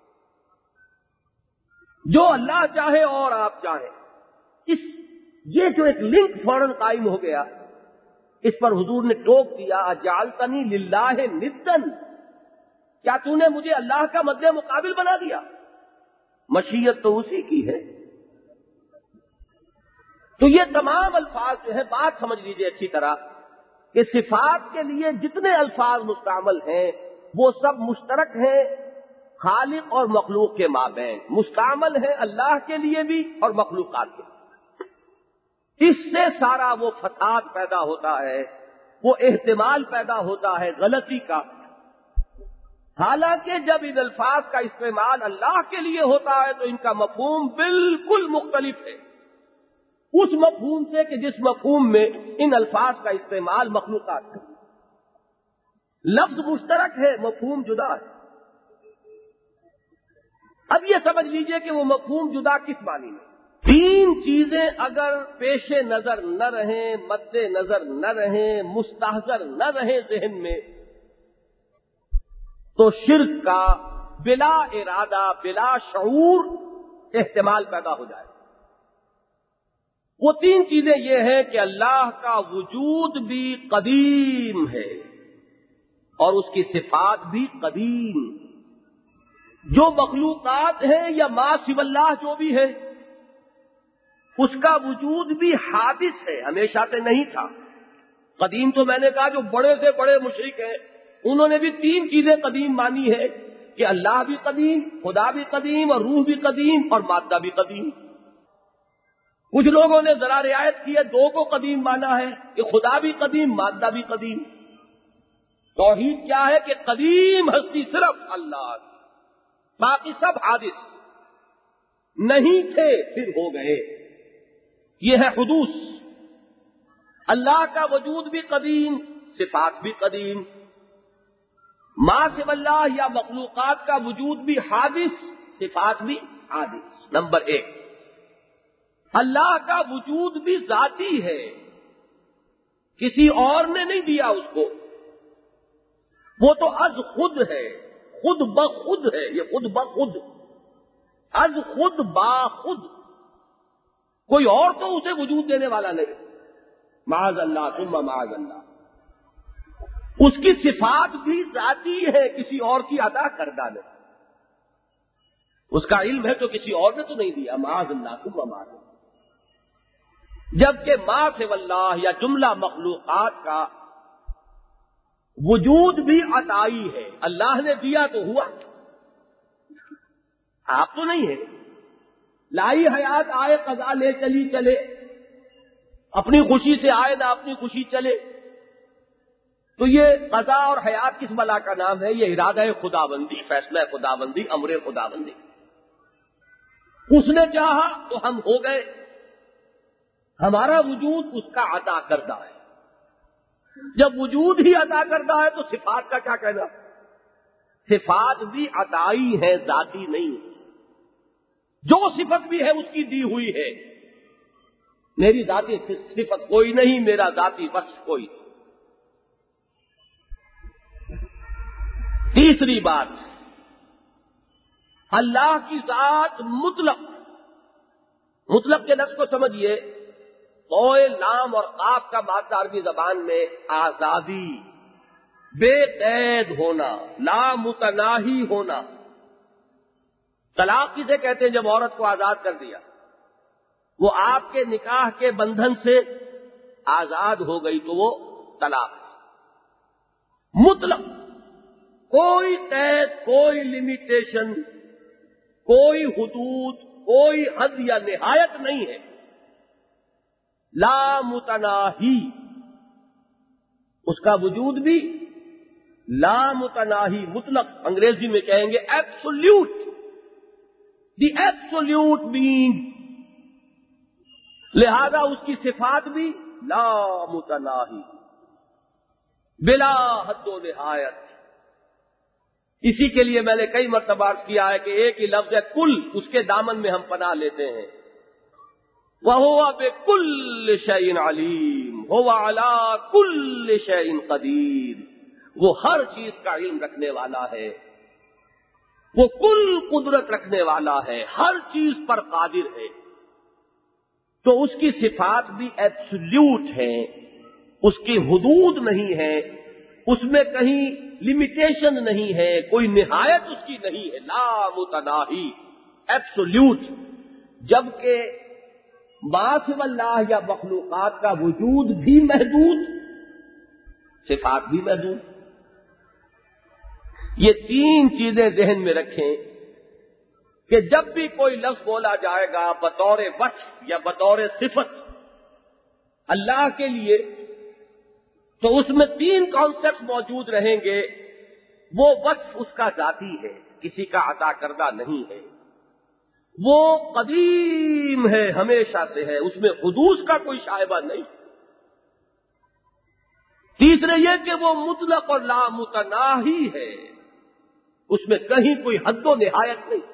جو اللہ چاہے اور آپ چاہیں۔ اس یہ جو ایک لنک فوراً قائم ہو گیا، اس پر حضور نے ٹوک دیا، اجعلتنی للہ ندن، کیا تو نے مجھے اللہ کا مد مقابل بنا دیا؟ مشیت تو اسی کی ہے۔ تو یہ تمام الفاظ جو ہے، بات سمجھ لیجئے اچھی طرح کہ صفات کے لیے جتنے الفاظ مستعمل ہیں وہ سب مشترک ہیں خالق اور مخلوق کے مابین، مستعمل ہیں اللہ کے لیے بھی اور مخلوقات کے لیے۔ اس سے سارا وہ فساد پیدا ہوتا ہے، وہ احتمال پیدا ہوتا ہے غلطی کا۔ حالانکہ جب ان الفاظ کا استعمال اللہ کے لیے ہوتا ہے تو ان کا مفہوم بالکل مختلف ہے اس مفہوم سے کہ جس مفہوم میں ان الفاظ کا استعمال مخلوقات ہے۔ لفظ مشترک ہے، مفہوم جدا ہے۔ اب یہ سمجھ لیجئے کہ وہ مفہوم جدا کس معنی میں؟ تین چیزیں اگر پیش نظر نہ رہیں، مد نظر نہ رہیں، مستحضر نہ رہیں ذہن میں، تو شرک کا بلا ارادہ، بلا شعور احتمال پیدا ہو جائے۔ وہ تین چیزیں یہ ہیں کہ اللہ کا وجود بھی قدیم ہے، اور اس کی صفات بھی قدیم. جو مخلوقات ہیں یا ما سوی اللہ جو بھی ہے اس کا وجود بھی حادث ہے، ہمیشہ سے نہیں تھا. قدیم تو میں نے کہا جو بڑے سے بڑے مشرک ہیں انہوں نے بھی تین چیزیں قدیم مانی ہے کہ اللہ بھی قدیم، خدا بھی قدیم، اور روح بھی قدیم، اور مادہ بھی قدیم. کچھ لوگوں نے ذرا رعایت کی ہے، دو کو قدیم مانا ہے کہ خدا بھی قدیم، مادہ بھی قدیم. توحید کیا ہے کہ قدیم ہستی صرف اللہ، باقی سب حادث، نہیں تھے پھر ہو گئے. یہ ہے حدوث. اللہ کا وجود بھی قدیم، صفات بھی قدیم. ما سوی اللہ یا مخلوقات کا وجود بھی حادث، صفات بھی حادث. نمبر ایک، اللہ کا وجود بھی ذاتی ہے، کسی اور نے نہیں دیا اس کو. وہ تو از خود ہے، خود بخود ہے. یہ خود بخود، از خود با خود، کوئی اور تو اسے وجود دینے والا نہیں. معاذ اللہ ثم معاذ اللہ. اس کی صفات بھی ذاتی ہے، کسی اور کی عطا کردہ نہیں. اس کا علم ہے تو کسی اور نے تو نہیں دیا. معاذ اللہ ثم معاذ اللہ. جبکہ ما سوی اللہ یا جملہ مخلوقات کا وجود بھی عطائی ہے. اللہ نے دیا تو ہوا، آپ تو نہیں ہے. لائی حیات آئے قضا لے چلی چلے، اپنی خوشی سے آئے نہ اپنی خوشی چلے. تو یہ قضا اور حیات کس بلا کا نام ہے؟ یہ ارادہ خداوندی، فیصلہ خداوندی، امر خداوندی. اس نے چاہا تو ہم ہو گئے. ہمارا وجود اس کا عطا کردہ ہے. جب وجود ہی عطا کردہ ہے تو صفات کا کیا کہنا؟ صفات بھی عطائی ہے، ذاتی نہیں. جو صفت بھی ہے اس کی دی ہوئی ہے. میری ذاتی صفت کوئی نہیں، میرا ذاتی وصف کوئی. تیسری بات، اللہ کی ذات مطلق. مطلق کے لفظ کو سمجھیے. کوئے لام اور قاف کا مادہ عربی زبان میں آزادی، بے قید ہونا، لا متناہی ہونا. طلاق کسے کہتے ہیں؟ جب عورت کو آزاد کر دیا، وہ آپ کے نکاح کے بندھن سے آزاد ہو گئی تو وہ طلاق. مطلق، کوئی قید، کوئی لمیٹیشن، کوئی حدود، کوئی حد یا نہایت نہیں ہے. لا متناہی، اس کا وجود بھی لا متناہی، مطلق. انگریزی میں کہیں گے ایبسولوٹ، دی ایبسولوٹ بینگ. لہذا اس کی صفات بھی لا متناہی، بلا حد و نہایت. اسی کے لیے میں نے کئی مرتبہ عرض کیا ہے کہ ایک ہی لفظ ہے کل، اس کے دامن میں ہم پناہ لیتے ہیں. وَهُوَ بِكُلِّ شَيْءٍ عَلِيمٌ وَهُوَ عَلَى كُلِّ شَيْءٍ قَدِيرٌ. وہ ہر چیز کا علم رکھنے والا ہے، وہ کل قدرت رکھنے والا ہے، ہر چیز پر قادر ہے. تو اس کی صفات بھی ایبسولوٹ ہیں، اس کی حدود نہیں ہے، اس میں کہیں لمیٹیشن نہیں ہے، کوئی نہایت اس کی نہیں ہے. لا متناہی، ایبسولوٹ. جبکہ ما سوی اللہ یا مخلوقات کا وجود بھی محدود، صفات بھی محدود. یہ تین چیزیں ذہن میں رکھیں کہ جب بھی کوئی لفظ بولا جائے گا بطور وصف یا بطور صفت اللہ کے لیے، تو اس میں تین کانسیپٹ موجود رہیں گے. وہ وصف اس کا ذاتی ہے، کسی کا عطا کردہ نہیں ہے. وہ قدیم ہے، ہمیشہ سے ہے، اس میں حدوث کا کوئی شائبہ نہیں. تیسرے یہ کہ وہ مطلق اور لامتناہی ہے، اس میں کہیں کوئی حد و نہایت نہیں.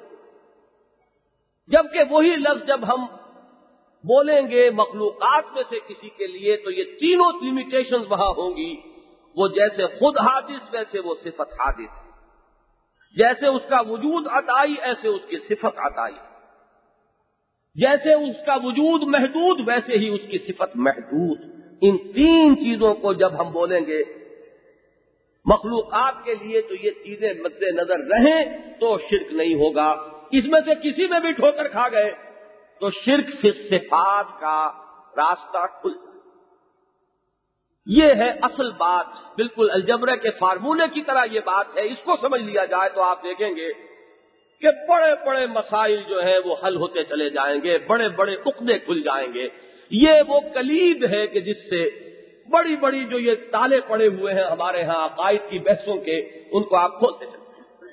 جبکہ وہی لفظ جب ہم بولیں گے مخلوقات میں سے کسی کے لیے تو یہ تینوں لمیٹیشنز وہاں ہوں گی. وہ جیسے خود حادث ویسے وہ صفت حادث، جیسے اس کا وجود عطائی ایسے اس کی صفت عطائی، جیسے اس کا وجود محدود ویسے ہی اس کی صفت محدود. ان تین چیزوں کو جب ہم بولیں گے مخلوقات کے لیے تو یہ چیزیں مد نظر رہیں تو شرک نہیں ہوگا. اس میں سے کسی میں بھی ٹھوکر کھا گئے تو شرک فی الصفات کا راستہ کھل جائے. یہ ہے اصل بات، بالکل الجبرے کے فارمولے کی طرح یہ بات ہے. اس کو سمجھ لیا جائے تو آپ دیکھیں گے کہ بڑے بڑے مسائل جو ہیں وہ حل ہوتے چلے جائیں گے، بڑے بڑے عقدے کھل جائیں گے. یہ وہ کلید ہے کہ جس سے بڑی بڑی جو یہ تالے پڑے ہوئے ہیں ہمارے ہاں عقائد کی بحثوں کے، ان کو آپ کھولتے چلیں.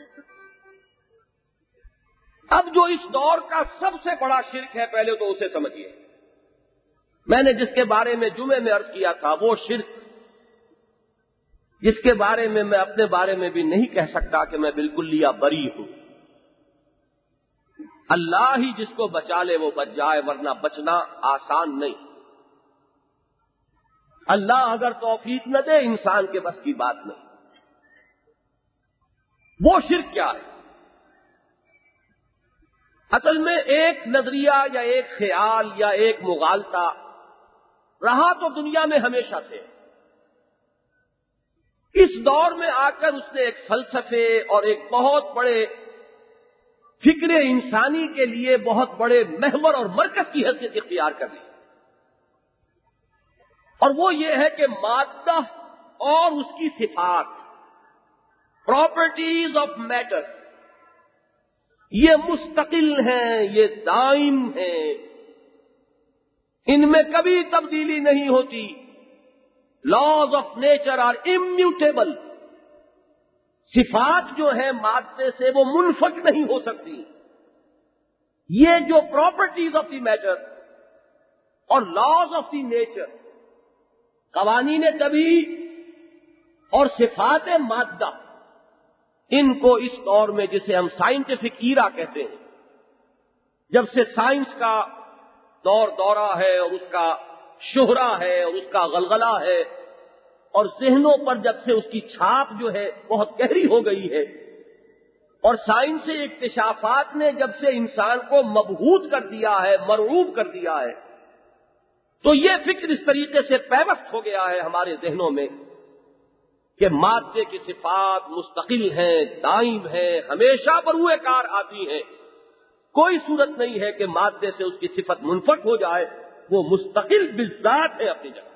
اب جو اس دور کا سب سے بڑا شرک ہے پہلے تو اسے سمجھیے. میں نے جس کے بارے میں جمعے میں عرض کیا تھا وہ شرک جس کے بارے میں میں اپنے بارے میں بھی نہیں کہہ سکتا کہ میں بالکل لیا بری ہوں. اللہ ہی جس کو بچا لے وہ بچ جائے، ورنہ بچنا آسان نہیں. اللہ اگر توفیق نہ دے انسان کے بس کی بات نہیں. وہ شرک کیا ہے؟ اصل میں ایک نظریہ یا ایک خیال یا ایک مغالطہ رہا تو دنیا میں ہمیشہ سے. اس دور میں آ کر اس نے ایک فلسفے اور ایک بہت بڑے فکر انسانی کے لیے بہت بڑے محور اور مرکز کی حیثیت اختیار کر لی. اور وہ یہ ہے کہ مادہ اور اس کی صفات، پراپرٹیز آف میٹر، یہ مستقل ہیں، یہ دائم ہیں، ان میں کبھی تبدیلی نہیں ہوتی. Laws of nature are immutable. صفات جو ہیں مادے سے وہ منفک نہیں ہو سکتی. یہ جو پراپرٹیز آف دی میٹر اور لاز آف دی نیچر، قوانین طبیعی اور صفات مادہ، ان کو اس دور میں جسے ہم سائنٹیفک ایرا کہتے ہیں، جب سے سائنس کا دور دورہ ہے اور اس کا شہرہ ہے اور اس کا غلغلہ ہے اور ذہنوں پر جب سے اس کی چھاپ جو ہے بہت گہری ہو گئی ہے، اور سائنسی اکتشافات نے جب سے انسان کو مبہوت کر دیا ہے، مرعوب کر دیا ہے، تو یہ فکر اس طریقے سے پیوست ہو گیا ہے ہمارے ذہنوں میں کہ مادے کی صفات مستقل ہیں، دائم ہیں، ہمیشہ بروئے کار آتی ہیں. کوئی صورت نہیں ہے کہ مادے سے اس کی صفت منفک ہو جائے، وہ مستقل بالذات ہے اپنی جگہ.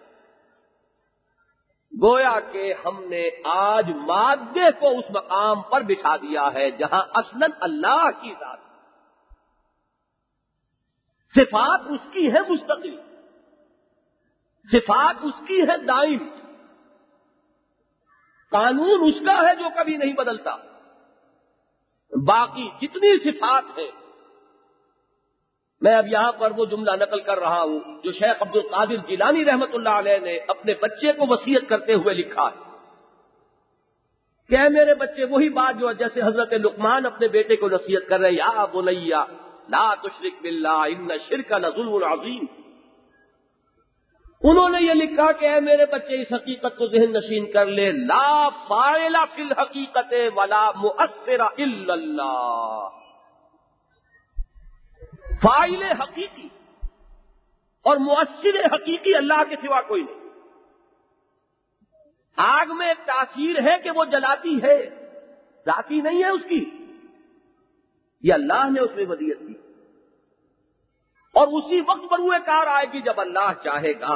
گویا کہ ہم نے آج مادے کو اس مقام پر بٹھا دیا ہے جہاں اصلاً اللہ کی ذات، صفات اس کی ہے مستقل، صفات اس کی ہے دائم، قانون اس کا ہے جو کبھی نہیں بدلتا. باقی جتنی صفات ہیں، میں اب یہاں پر وہ جملہ نقل کر رہا ہوں جو شیخ عبد القادر جیلانی رحمت اللہ علیہ نے اپنے بچے کو وصیت کرتے ہوئے لکھا ہے کہ اے میرے بچے، وہی بات جو جیسے حضرت لقمان اپنے بیٹے کو نصیحت کر رہے ہیں، یا بنیا لا تشرک باللہ ان الشرک لظلم عظیم. انہوں نے یہ لکھا کہ اے میرے بچے، اس حقیقت کو ذہن نشین کر لے، لا فاعل فی الحقیقت ولا مؤثر الا اللہ. فاعل حقیقی اور مؤثر حقیقی اللہ کے سوا کوئی نہیں. آگ میں ایک تاثیر ہے کہ وہ جلاتی ہے، ذاتی نہیں ہے اس کی، یہ اللہ نے اس میں ودیت دی، اور اسی وقت بروئے کار آئے گی جب اللہ چاہے گا.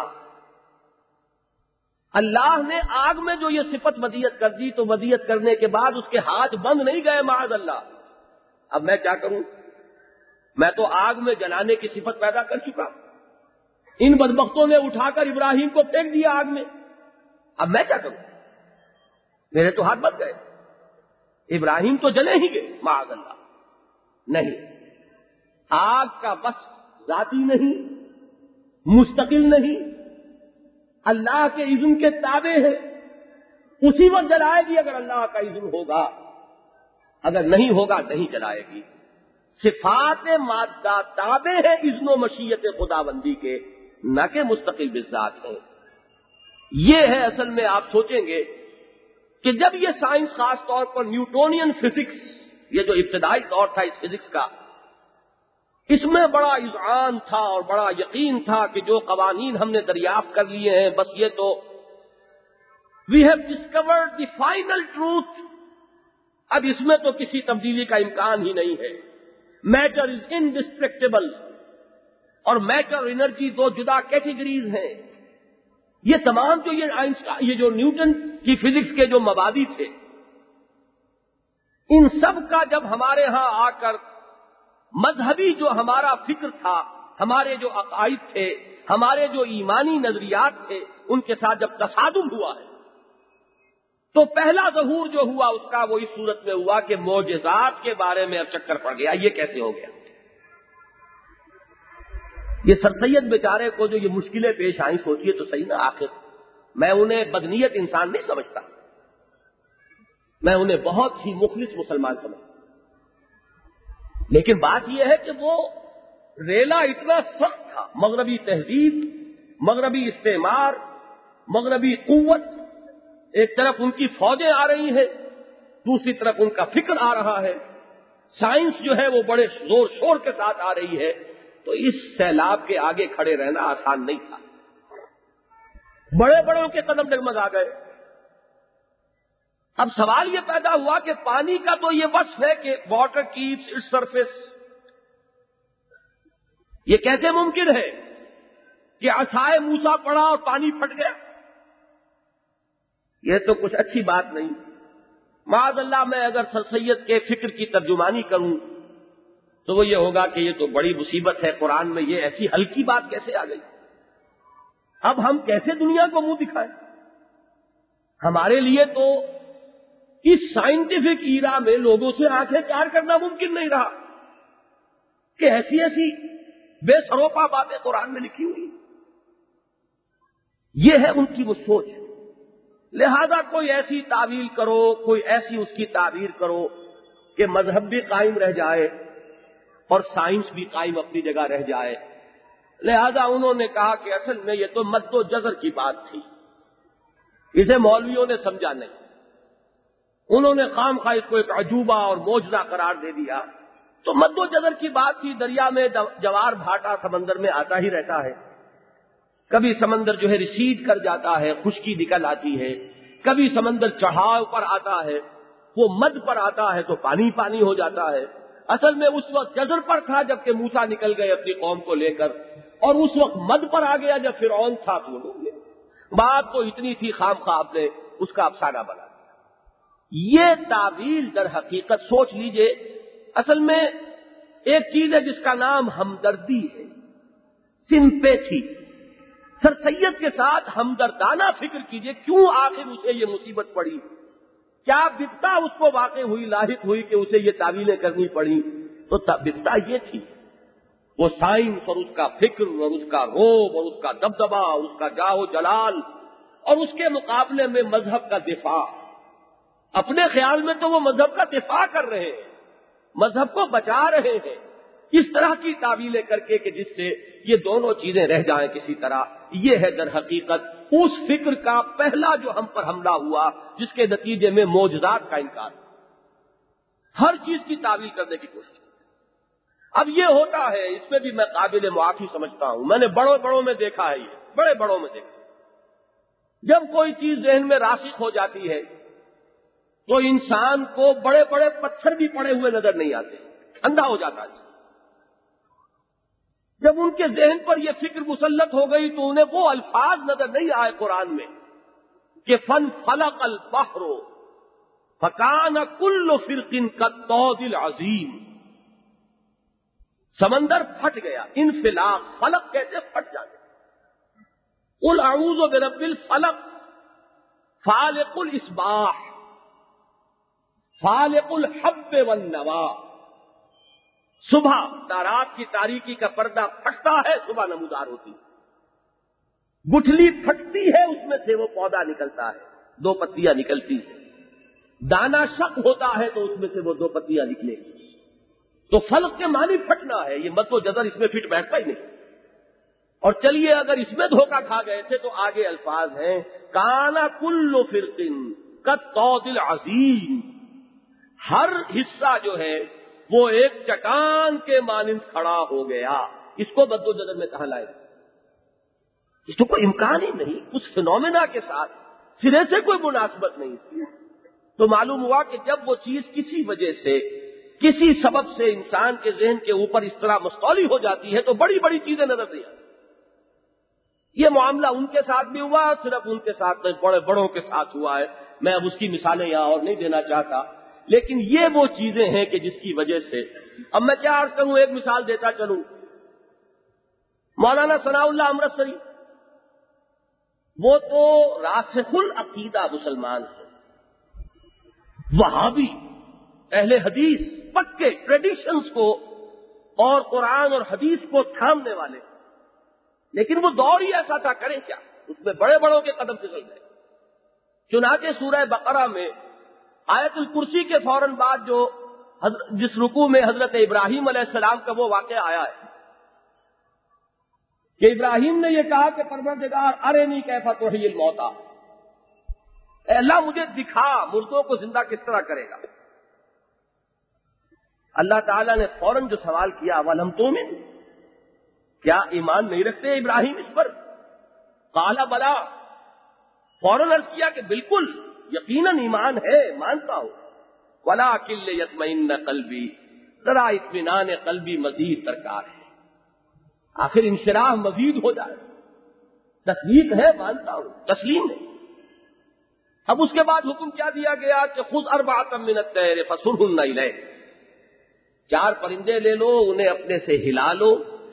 اللہ نے آگ میں جو یہ صفت ودیت کر دی تو ودیت کرنے کے بعد اس کے ہاتھ بند نہیں گئے معاذ اللہ. اب میں کیا کروں؟ میں تو آگ میں جلانے کی صفت پیدا کر چکا. ان بدبختوں نے اٹھا کر ابراہیم کو پھینک دیا آگ میں. اب میں کیا کروں؟ میرے تو ہاتھ بند گئے. ابراہیم تو جلے ہی گئے معاذ اللہ. نہیں، آگ کا بس ذاتی نہیں، مستقل نہیں، اللہ کے اذن کے تابع ہے. اسی وقت جلائے گی اگر اللہ کا اذن ہوگا، اگر نہیں ہوگا نہیں جلائے گی. صفات مادہ تابع ہے اذن و مشیت خداوندی کے، نہ کہ مستقل بالذات ہیں. یہ ہے اصل میں. آپ سوچیں گے کہ جب یہ سائنس خاص طور پر نیوٹونین فزکس، یہ جو ابتدائی دور تھا اس فزکس کا، اس میں بڑا اذعان تھا اور بڑا یقین تھا کہ جو قوانین ہم نے دریافت کر لیے ہیں بس یہ تو we have discovered the final truth. اب اس میں تو کسی تبدیلی کا امکان ہی نہیں ہے. میٹر از انڈسٹرکٹیبل، اور میٹر اور انرجی دو جدا کیٹیگریز ہیں. یہ تمام جو یہ آئنسٹائن یہ جو نیوٹن کی فزکس کے جو مبادی تھے، ان سب کا جب ہمارے ہاں آ کر مذہبی جو ہمارا فکر تھا، ہمارے جو عقائد تھے، ہمارے جو ایمانی نظریات تھے، ان کے ساتھ جب تصادم ہوا ہے، تو پہلا ظہور جو ہوا اس کا وہ اس صورت میں ہوا کہ معجزات کے بارے میں اب چکر پڑ گیا. یہ کیسے ہو گیا؟ یہ سر سید بیچارے کو جو یہ مشکلیں پیش آئیں، سوچیے تو صحیح نا. آخر میں انہیں بدنیت انسان نہیں سمجھتا، میں انہیں بہت ہی مخلص مسلمان سمجھتا. لیکن بات یہ ہے کہ وہ ریلا اتنا سخت تھا. مغربی تہذیب، مغربی استعمار، مغربی قوت، ایک طرف ان کی فوجیں آ رہی ہیں، دوسری طرف ان کا فکر آ رہا ہے، سائنس جو ہے وہ بڑے زور شور کے ساتھ آ رہی ہے. تو اس سیلاب کے آگے کھڑے رہنا آسان نہیں تھا. بڑے بڑوں کے قدم ڈگمگا گئے. اب سوال یہ پیدا ہوا کہ پانی کا تو یہ وصف ہے کہ واٹر کیپس اٹس سرفیس. یہ کیسے ممکن ہے کہ عصائے موسیٰ پڑا اور پانی پھٹ گیا؟ یہ تو کچھ اچھی بات نہیں. معاذ اللہ میں اگر سر سید کے فکر کی ترجمانی کروں تو وہ یہ ہوگا کہ یہ تو بڑی مصیبت ہے، قرآن میں یہ ایسی ہلکی بات کیسے آ گئی؟ اب ہم کیسے دنیا کو منہ دکھائیں؟ ہمارے لیے تو اس سائنٹیفک ایرا میں لوگوں سے آنکھیں چار کرنا ممکن نہیں رہا کہ ایسی ایسی بے سروپا باتیں قرآن میں لکھی ہوئی. یہ ہے ان کی وہ سوچ. لہذا کوئی ایسی تعویل کرو، کوئی ایسی اس کی تعبیر کرو کہ مذہب بھی قائم رہ جائے اور سائنس بھی قائم اپنی جگہ رہ جائے. لہذا انہوں نے کہا کہ اصل میں یہ تو مد و جزر کی بات تھی، اسے مولویوں نے سمجھا نہیں. انہوں نے خام خواہ اس کو ایک عجوبہ اور معجزہ قرار دے دیا. تو مد و جزر کی بات تھی. دریا میں جوار بھاٹا سمندر میں آتا ہی رہتا ہے. کبھی سمندر جو ہے ریسیڈ کر جاتا ہے، خشکی نکل آتی ہے. کبھی سمندر چڑھاؤ پر آتا ہے، وہ مد پر آتا ہے تو پانی پانی ہو جاتا ہے. اصل میں اس وقت جزر پر تھا جبکہ موسیٰ نکل گئے اپنی قوم کو لے کر، اور اس وقت مد پر آ گیا جب فرعون تھا تو لوگ لے. بات تو اتنی تھی، خام خواہ آپ نے اس کا افسانہ بنا دیا. یہ تعویل در حقیقت سوچ لیجئے، اصل میں ایک چیز ہے جس کا نام ہمدردی ہے، سمپیتھی. سر سید کے ساتھ ہمدردانہ فکر کیجئے، کیوں آخر اسے یہ مصیبت پڑی؟ کیا بدتا اس کو واقع ہوئی، لاحق ہوئی کہ اسے یہ تعویلیں کرنی پڑی؟ تو بدتا یہ تھی، وہ سائنس اور اس کا فکر اور اس کا روب اور اس کا دبدبا اور اس کا جاہ و جلال، اور اس کے مقابلے میں مذہب کا دفاع. اپنے خیال میں تو وہ مذہب کا دفاع کر رہے ہیں، مذہب کو بچا رہے ہیں، اس طرح کی تعویلیں کر کے کہ جس سے یہ دونوں چیزیں رہ جائیں کسی طرح. یہ ہے در حقیقت اس فکر کا پہلا جو ہم پر حملہ ہوا، جس کے نتیجے میں معجزات کا انکار، ہر چیز کی تعویل کرنے کی کوشش. اب یہ ہوتا ہے، اس میں بھی میں قابل معافی سمجھتا ہوں. میں نے بڑوں بڑوں میں دیکھا ہے، یہ بڑے بڑوں میں دیکھا. جب کوئی چیز ذہن میں راسخ ہو جاتی ہے تو انسان کو بڑے بڑے پتھر بھی پڑے ہوئے نظر نہیں آتے، اندھا ہو جاتا ہے. جب ان کے ذہن پر یہ فکر مسلط ہو گئی تو انہیں وہ الفاظ نظر نہیں آئے قرآن میں کہ فن فلق البحر فکان کل فرق کالطود العظیم. سمندر پھٹ گیا، انفلاق، فلق کیسے پھٹ جاتے. قل اعوذ برب الفلق فالق الاصباح فالق الحب والنوا. صبح رات کی تاریکی کا پردہ پھٹتا ہے، صبح نمودار ہوتی ہے. گٹھلی پھٹتی ہے، اس میں سے وہ پودا نکلتا ہے، دو پتیاں نکلتی ہیں. دانا شق ہوتا ہے تو اس میں سے وہ دو پتیاں نکلے گی. تو فلق کے معنی پھٹنا ہے. یہ مد و جزر اس میں فٹ بیٹھتا ہی نہیں. اور چلیے اگر اس میں دھوکہ کھا گئے تھے تو آگے الفاظ ہیں کانا کل فرق کالطود العظیم. ہر حصہ جو ہے وہ ایک چٹان کے مانند کھڑا ہو گیا. اس کو مد و جزر میں کہاں لائے؟ اس تو کوئی امکان ہی نہیں. اس فنومینا کے ساتھ سرے سے کوئی مناسبت نہیں تھی. تو معلوم ہوا کہ جب وہ چیز کسی وجہ سے کسی سبب سے انسان کے ذہن کے اوپر اس طرح مستولی ہو جاتی ہے تو بڑی بڑی چیزیں نظر نہیں آتی. یہ معاملہ ان کے ساتھ بھی ہوا, صرف ان کے ساتھ نہیں, بڑے بڑوں کے ساتھ ہوا ہے. میں اب اس کی مثالیں یہاں اور نہیں دینا چاہتا, لیکن یہ وہ چیزیں ہیں کہ جس کی وجہ سے, اب میں کیا عرض کروں, ایک مثال دیتا چلوں. مولانا ثناء اللہ امرتسری, وہ تو راسخ العقیدہ مسلمان ہیں, وہابی, اہل حدیث, پکے ٹریڈیشنز کو اور قرآن اور حدیث کو تھامنے والے, لیکن وہ دور ہی ایسا تھا, کریں کیا, اس میں بڑے بڑوں کے قدم پھسل گئے. چنانچہ سورہ بقرہ میں آیت الکرسی کے فوراً بعد جو جس رکوع میں حضرت ابراہیم علیہ السلام کا وہ واقعہ آیا ہے کہ ابراہیم نے یہ کہا کہ پروردگار ارنی کیف تحیی الموتیٰ, اے اللہ مجھے دکھا مردوں کو زندہ کس طرح کرے گا. اللہ تعالیٰ نے فوراً جو سوال کیا وَلَمْ تُؤْمِنْ, کیا ایمان نہیں رکھتے ابراہیم اس پر؟ قَالَ بَلَىٰ, فوراً عرض کیا کہ بالکل یقیناً ایمان ہے, مانتا ہوں. وَلَٰكِن لِّيَطْمَئِنَّ قَلْبِي, ذرا اطمینان قلبی مزید درکار ہے, آخر انشراح مزید ہو جائے. تصدیق ہے, مانتا ہوں, تسلیم ہے. اب اس کے بعد حکم کیا دیا گیا کہ خذ اربعۃ من الطیر فصرہن الیک, چار پرندے لے لو, انہیں اپنے سے ہلا لو.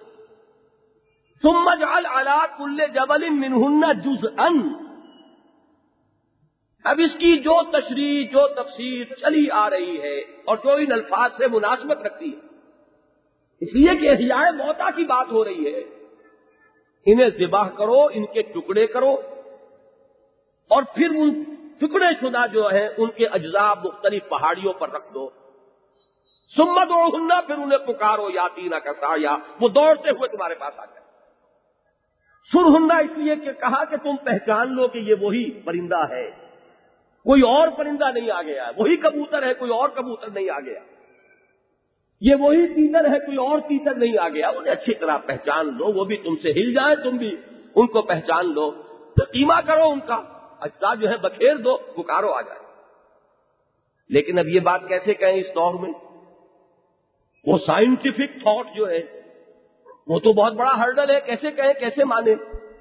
ثم اجعل علی کل جبل منہن جزءا, اب اس کی جو تشریح جو تفسیر چلی آ رہی ہے اور جو ان الفاظ سے مناسبت رکھتی ہے, اس لیے کہ احیاء موتیٰ کی بات ہو رہی ہے, انہیں ذبح کرو, ان کے ٹکڑے کرو, اور پھر ان ٹکڑے شدہ جو ہیں ان کے اجزاء مختلف پہاڑیوں پر رکھ دو. ثم ادعوہن, پھر انہیں پکارو, یاتینہ کا سایہ, وہ دوڑتے ہوئے تمہارے پاس آ جائے. سرہن اس لیے کہ کہا کہ تم پہچان لو کہ یہ وہی پرندہ ہے, کوئی اور پرندہ نہیں آ گیا, وہی کبوتر ہے, کوئی اور کبوتر نہیں آ گیا, یہ وہی تیتر ہے, کوئی اور تیتر نہیں آ گیا. انہیں اچھی طرح پہچان لو, وہ بھی تم سے ہل جائیں, تم بھی ان کو پہچان لو, تقیمہ کرو, ان کا اجزاء جو ہے بکھیر دو, پکارو, آ جائے. لیکن اب یہ بات کیسے کہیں اس دور میں, وہ سائنٹیفک تھاٹ جو ہے وہ تو بہت بڑا ہرڈل ہے, کیسے کہیں, کیسے مانے.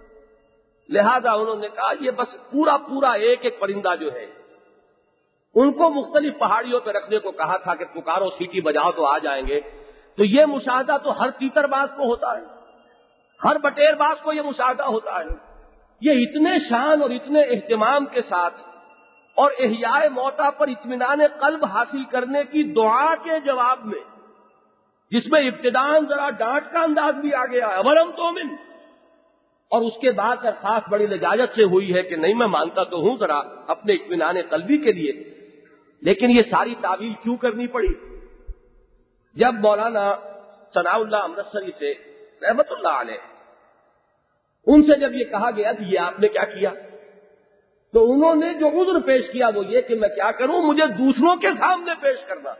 لہذا انہوں نے کہا یہ بس پورا پورا ایک ایک پرندہ جو ہے ان کو مختلف پہاڑیوں پہ رکھنے کو کہا تھا کہ پکارو, سیٹی بجاؤ تو آ جائیں گے. تو یہ مشاہدہ تو ہر تیتر باز کو ہوتا ہے, ہر بٹیر باز کو یہ مشاہدہ ہوتا ہے. یہ اتنے شان اور اتنے اہتمام کے ساتھ اور احیاء موتیٰ پر اطمینان قلب حاصل کرنے کی دعا کے جواب میں, جس میں ابتداءً ذرا ڈانٹ کا انداز بھی آ گیا ہے, ولم تؤمن, اور اس کے بعد درخواست بڑی لجاجت سے ہوئی ہے کہ نہیں میں مانتا تو ہوں ذرا اپنے اطمینان قلبی کے لیے. لیکن یہ ساری تعویل کیوں کرنی پڑی؟ جب مولانا ثناء اللہ امرتسری سے رحمت اللہ علیہ ان سے جب یہ کہا گیا کہ یہ آپ نے کیا کیا, تو انہوں نے جو عذر پیش کیا وہ یہ کہ میں کیا کروں, مجھے دوسروں کے سامنے پیش کرنا.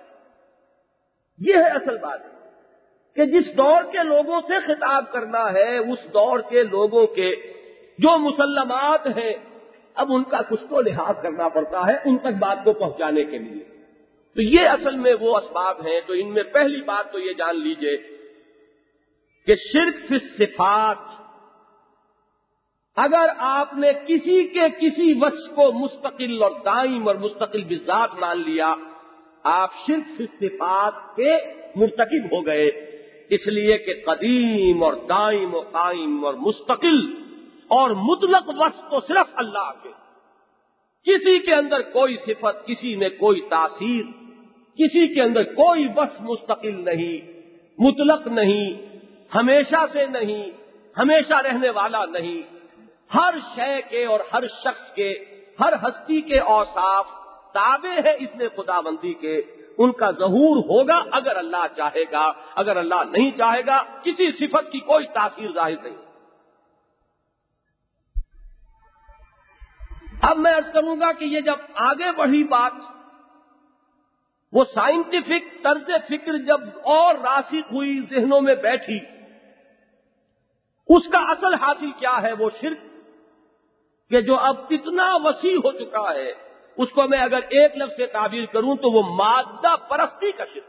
یہ ہے اصل بات کہ جس دور کے لوگوں سے خطاب کرنا ہے, اس دور کے لوگوں کے جو مسلمات ہیں, اب ان کا کچھ تو لحاظ کرنا پڑتا ہے ان تک بات کو پہنچانے کے لیے. تو یہ اصل میں وہ اسباب ہیں. تو ان میں پہلی بات تو یہ جان لیجئے کہ شرک فی الصفات, اگر آپ نے کسی کے کسی وصف کو مستقل اور دائم اور مستقل بذات مان لیا, آپ شرک فی الصفات کے مرتکب ہو گئے. اس لیے کہ قدیم اور دائم و قائم اور مستقل اور مطلق وصف تو صرف اللہ کے, کسی کے اندر کوئی صفت, کسی میں کوئی تاثیر, کسی کے اندر کوئی وصف مستقل نہیں, مطلق نہیں, ہمیشہ سے نہیں, ہمیشہ رہنے والا نہیں. ہر شے کے اور ہر شخص کے, ہر ہستی کے اوصاف تابع ہے اس نے خداوندی کے. ان کا ظہور ہوگا اگر اللہ چاہے گا, اگر اللہ نہیں چاہے گا کسی صفت کی کوئی تاثیر ظاہر نہیں. اب میں عرض کروں گا کہ یہ جب آگے بڑھی بات, وہ سائنٹیفک طرز فکر جب اور راسخ ہوئی, ذہنوں میں بیٹھی, اس کا اصل حاصل کیا ہے, وہ شرک کہ جو اب اتنا وسیع ہو چکا ہے، اس کو میں اگر ایک لفظ سے تعبیر کروں تو وہ مادہ پرستی کا شرک ہے۔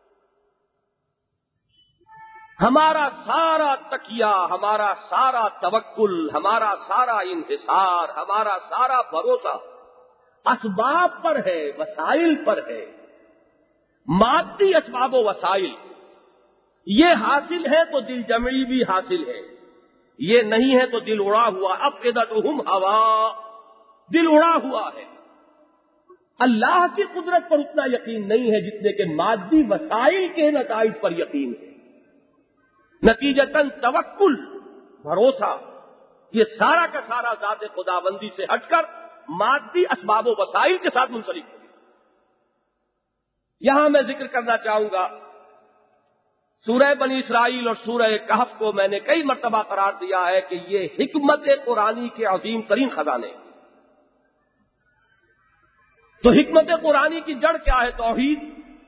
ہمارا سارا تکیہ، ہمارا سارا توکل، ہمارا سارا انحصار، ہمارا سارا بھروسہ اسباب پر ہے، وسائل پر ہے، مادی اسباب و وسائل۔ یہ حاصل ہے تو دل جمعی بھی حاصل ہے، یہ نہیں ہے تو دل اڑا ہوا، افئدتہم ہوا، دل اڑا ہوا ہے۔ اللہ کی قدرت پر اتنا یقین نہیں ہے جتنے کہ مادی وسائل کے نتائج پر یقین ہے۔ نتیجتاً توکل، بھروسہ، یہ سارا کا سارا ذات خداوندی سے ہٹ کر مادی اسباب و وسائل کے ساتھ منسلک ہے۔ یہاں میں ذکر کرنا چاہوں گا، سورہ بنی اسرائیل اور سورہ کہف کو میں نے کئی مرتبہ قرار دیا ہے کہ یہ حکمت قرآنی کے عظیم ترین خزانے۔ تو حکمت قرآنی کی جڑ کیا ہے؟ توحید۔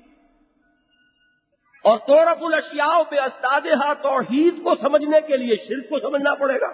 اور تعرف الاشیاء باسدادہا، توحید کو سمجھنے کے لیے شرک کو سمجھنا پڑے گا۔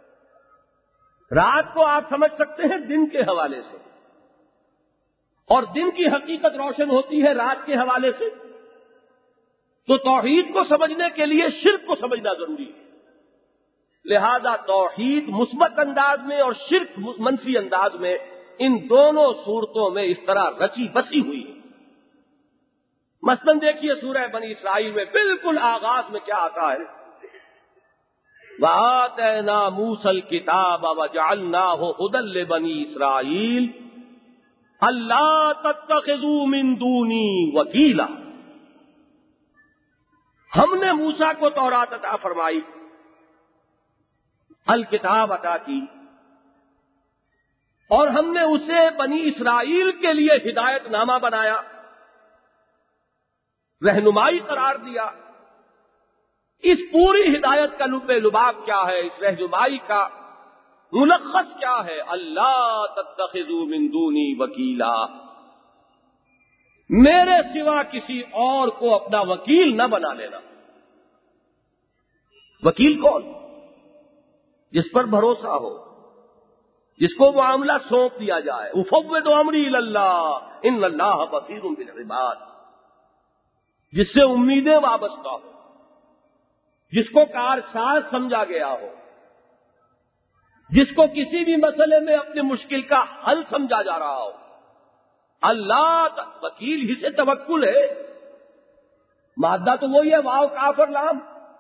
رات کو آپ سمجھ سکتے ہیں دن کے حوالے سے، اور دن کی حقیقت روشن ہوتی ہے رات کے حوالے سے، تو توحید کو سمجھنے کے لیے شرک کو سمجھنا ضروری ہے۔ لہذا توحید مثبت انداز میں اور شرک منفی انداز میں، ان دونوں صورتوں میں اس طرح رچی بسی ہوئی ہے۔ مثلاً دیکھیے سورہ بنی اسرائیل میں بالکل آغاز میں کیا آتا ہے؟ وَآتَيْنَا مُوسَى الْكِتَابَ وَجَعَلْنَاهُ هُدًى لِّبَنِي إِسْرَائِيلَ أَلَّا تَتَّخِذُوا مِن دُونِي وَكِيلًا۔ ہم نے موسیٰ کو تورات عطا فرمائی، الکتاب عطا کی، اور ہم نے اسے بنی اسرائیل کے لیے ہدایت نامہ بنایا، رہنمائی قرار دیا۔ اس پوری ہدایت کا لب لباب کیا ہے؟ اس رہنمائی کا ملخص کیا ہے؟ اللہ تتخذوا من دونی وکیلا، میرے سوا کسی اور کو اپنا وکیل نہ بنا لینا۔ وکیل کون؟ جس پر بھروسہ ہو، جس کو معاملہ سونپ دیا جائے۔ افوض امری الی اللہ ان اللہ بصیر بالعباد، جس سے امیدیں وابستہ ہو، جس کو کارساز سمجھا گیا ہو، جس کو کسی بھی مسئلے میں اپنی مشکل کا حل سمجھا جا رہا ہو۔ اللہ وکیل ہی سے توکل ہے، مادہ تو وہی ہے، واو کاف اور لام۔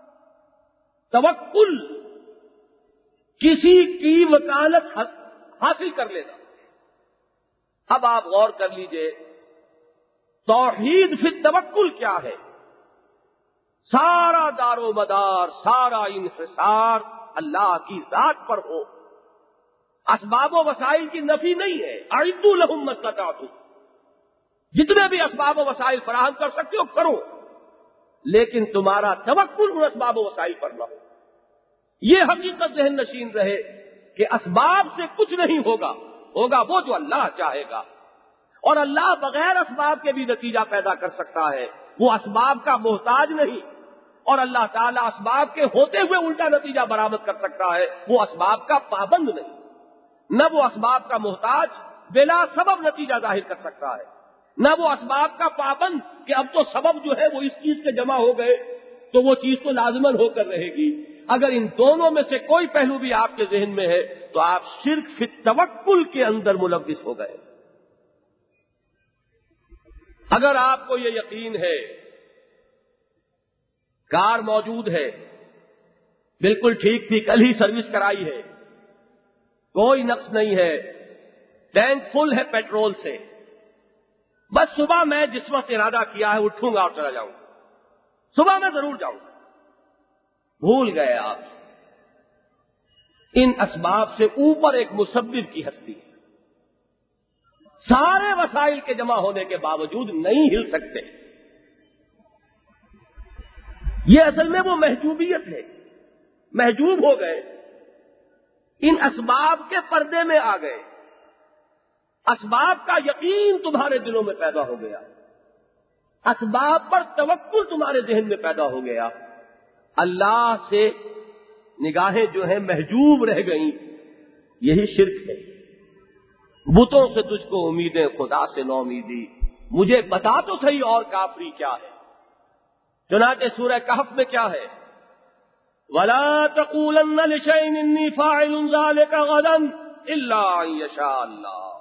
توکل کسی کی وکالت حاصل کر لینا۔ اب آپ غور کر لیجئے، توحید فی التوکل کیا ہے؟ سارا دار و مدار، سارا انحصار اللہ کی ذات پر ہو، اسباب و وسائل کی نفی نہیں ہے۔ اعدوا لهم ما استطعتم، جتنے بھی اسباب و وسائل فراہم کر سکتے ہو کرو، لیکن تمہارا توکل ان اسباب و وسائل پر نہ ہو۔ یہ حقیقت ذہن نشین رہے کہ اسباب سے کچھ نہیں ہوگا، ہوگا وہ جو اللہ چاہے گا، اور اللہ بغیر اسباب کے بھی نتیجہ پیدا کر سکتا ہے۔ وہ اسباب کا محتاج نہیں، اور اللہ تعالیٰ اسباب کے ہوتے ہوئے الٹا نتیجہ برآمد کر سکتا ہے۔ وہ اسباب کا پابند نہیں، نہ وہ اسباب کا محتاج بلا سبب نتیجہ ظاہر کر سکتا ہے، نہ وہ اسباب کا پابند کہ اب تو سبب جو ہے وہ اس چیز کے جمع ہو گئے تو وہ چیز تو لازماً ہو کر رہے گی۔ اگر ان دونوں میں سے کوئی پہلو بھی آپ کے ذہن میں ہے تو آپ شرک فی التوکل کے اندر ملوث ہو گئے۔ اگر آپ کو یہ یقین ہے، کار موجود ہے، بالکل ٹھیک تھی، کل ہی سروس کرائی ہے، کوئی نقص نہیں ہے، ٹینک فل ہے پیٹرول سے، بس صبح میں جس وقت ارادہ کیا ہے اٹھوں گا اور چلا جاؤں گا، صبح میں ضرور جاؤں گا، بھول گئے آپ۔ ان اسباب سے اوپر ایک مسبب کی ہستی ہے، سارے وسائل کے جمع ہونے کے باوجود نہیں ہل سکتے۔ یہ اصل میں وہ محجوبیت ہے، محجوب ہو گئے، ان اسباب کے پردے میں آ گئے، اسباب کا یقین تمہارے دلوں میں پیدا ہو گیا، اسباب پر توکل تمہارے ذہن میں پیدا ہو گیا، اللہ سے نگاہیں جو ہیں محجوب رہ گئیں۔ یہی شرک ہے. بتوں سے تجھ کو امیدیں، خدا سے نو امیدی، مجھے بتا تو صحیح اور کافری کیا ہے. چنانچہ سورہ کہف میں کیا ہے؟ وَلَا تَقُولَنَّ لِشَيْءٍ إِنِّي فَاعِلٌ ذَلِكَ غَدًا إِلَّا أَن يَشَاءَ اللَّهُ.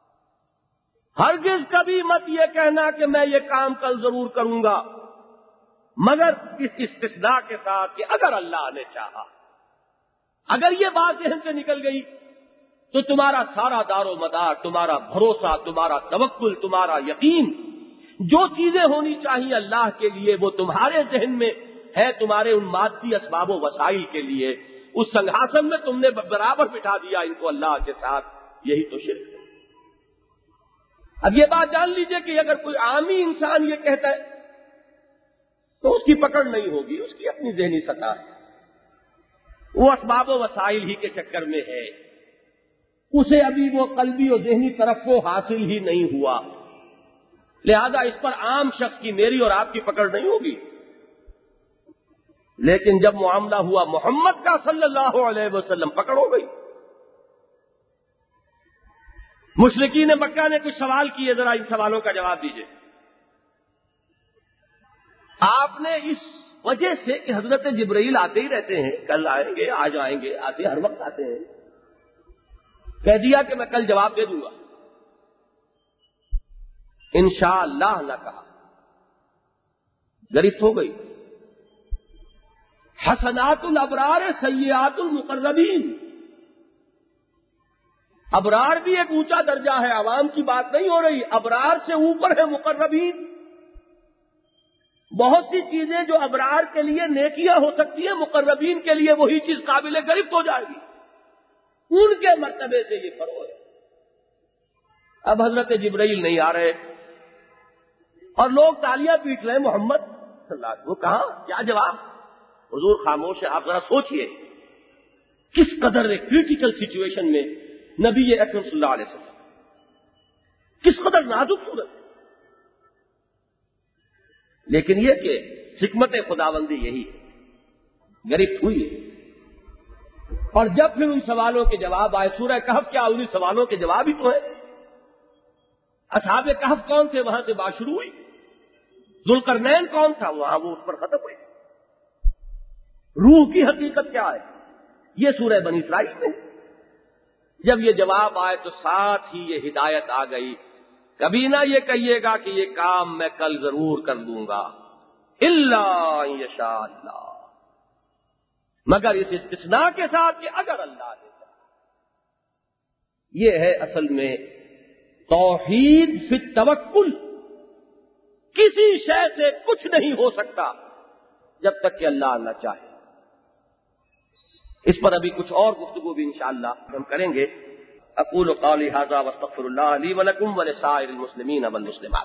ہرگز کبھی مت یہ کہنا کہ میں یہ کام کل ضرور کروں گا، مگر اس استثناء کے ساتھ کہ اگر اللہ نے چاہا. اگر یہ بات ذہن سے نکل گئی تو تمہارا سارا دار و مدار، تمہارا بھروسہ، تمہارا توکل، تمہارا یقین، جو چیزیں ہونی چاہیے اللہ کے لیے وہ تمہارے ذہن میں ہے، تمہارے ان مادی اسباب و وسائل کے لیے. اس سنگھاسن میں تم نے برابر بٹھا دیا ان کو اللہ کے ساتھ. یہی تو شرک ہے. اب یہ بات جان لیجئے کہ اگر کوئی عامی انسان یہ کہتا ہے تو اس کی پکڑ نہیں ہوگی، اس کی اپنی ذہنی سطح ہے، وہ اسباب و وسائل ہی کے چکر میں ہے، اسے ابھی وہ قلبی و ذہنی طرف کو حاصل ہی نہیں ہوا، لہذا اس پر عام شخص کی، میری اور آپ کی پکڑ نہیں ہوگی. لیکن جب معاملہ ہوا محمد کا صلی اللہ علیہ وسلم، پکڑ ہو گئی. مشرکین مکہ نے کچھ سوال کیے، ذرا ان سوالوں کا جواب دیجیے. آپ نے اس وجہ سے کہ حضرت جبرائیل آتے ہی رہتے ہیں، کل آئیں گے، آج آئیں گے، آتے ہر وقت آتے ہیں، کہہ دیا کہ میں کل جواب دے دوں گا. انشاءاللہ نہ کہا، گرفت ہو گئی. حسنات الابرار سیئات المقربین. ابرار بھی ایک اونچا درجہ ہے، عوام کی بات نہیں ہو رہی، ابرار سے اوپر ہے مقربین. بہت سی چیزیں جو ابرار کے لیے نیکیاں ہو سکتی ہیں، مقربین کے لیے وہی چیز قابل گرفت ہو جائے گی. ان کے مرتبے سے یہ فرق ہے. اب حضرت جبرائیل نہیں آ رہے اور لوگ تالیاں پیٹ رہے ہیں، محمد صلی اللہ علیہ وسلم. وہ کہاں، کیا جواب؟ حضور خاموش ہے. آپ ذرا سوچئے کس قدر ایک کریٹیکل سچویشن میں نبی اکرم صلی اللہ علیہ وسلم، کس قدر نازک صورت. لیکن یہ کہ حکمت خداوندی یہی ہے، گرفت ہوئی ہے. اور جب پھر ان سوالوں کے جواب آئے، سورہ کہف کیا انہی سوالوں کے جواب ہی تو ہے. اصحاب کہف کون تھے، وہاں سے بات شروع ہوئی. ذوالقرنین کون تھا، وہاں وہ اس پر ختم ہوئی. روح کی حقیقت کیا ہے، یہ سورہ بنی اسرائیل میں. جب یہ جواب آئے تو ساتھ ہی یہ ہدایت آ گئی، کبھی نہ یہ کہیے گا کہ یہ کام میں کل ضرور کر دوں گا، الا ان یشاء اللہ، مگر اس استثناء کے ساتھ کہ اگر اللہ نے چاہا. یہ ہے اصل میں توحید فی التوکل. کسی شے سے کچھ نہیں ہو سکتا جب تک کہ اللہ نہ چاہے. اس پر ابھی کچھ اور گفتگو بھی انشاءاللہ ہم کریں گے. اقول قولی ھذا واستغفر اللہ لی ولکم ولسائر المسلمین والمسلمات.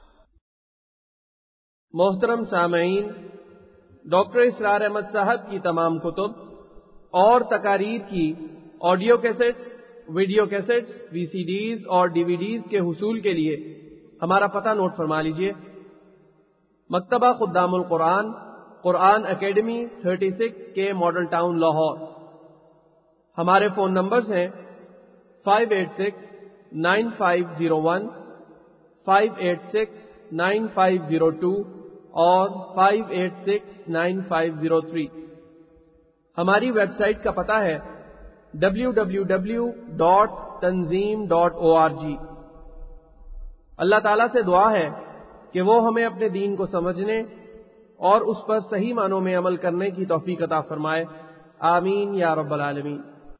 محترم سامعین، ڈاکٹر اسرار احمد صاحب کی تمام کتب اور تقاریر کی audio cassettes, video cassettes, V C Ds اور ڈی وی ڈیز کے حصول کے لیے ہمارا پتہ نوٹ فرما لیجیے. Maktaba Khuddam ul-Quran, Quran academy thirty six کے ماڈل ٹاؤن لاہور. ہمارے فون نمبرز ہیں five eight six nine five zero one, five eight six nine five zero two اور five eight six nine five zero three. ہماری ویب سائٹ کا پتہ ہے W W W dot Tanzeem dot O R G. Allah تعالیٰ سے دعا ہے کہ وہ ہمیں اپنے دین کو سمجھنے اور اس پر صحیح معنوں میں عمل کرنے کی توفیق عطا فرمائے. آمین یا رب العالمین.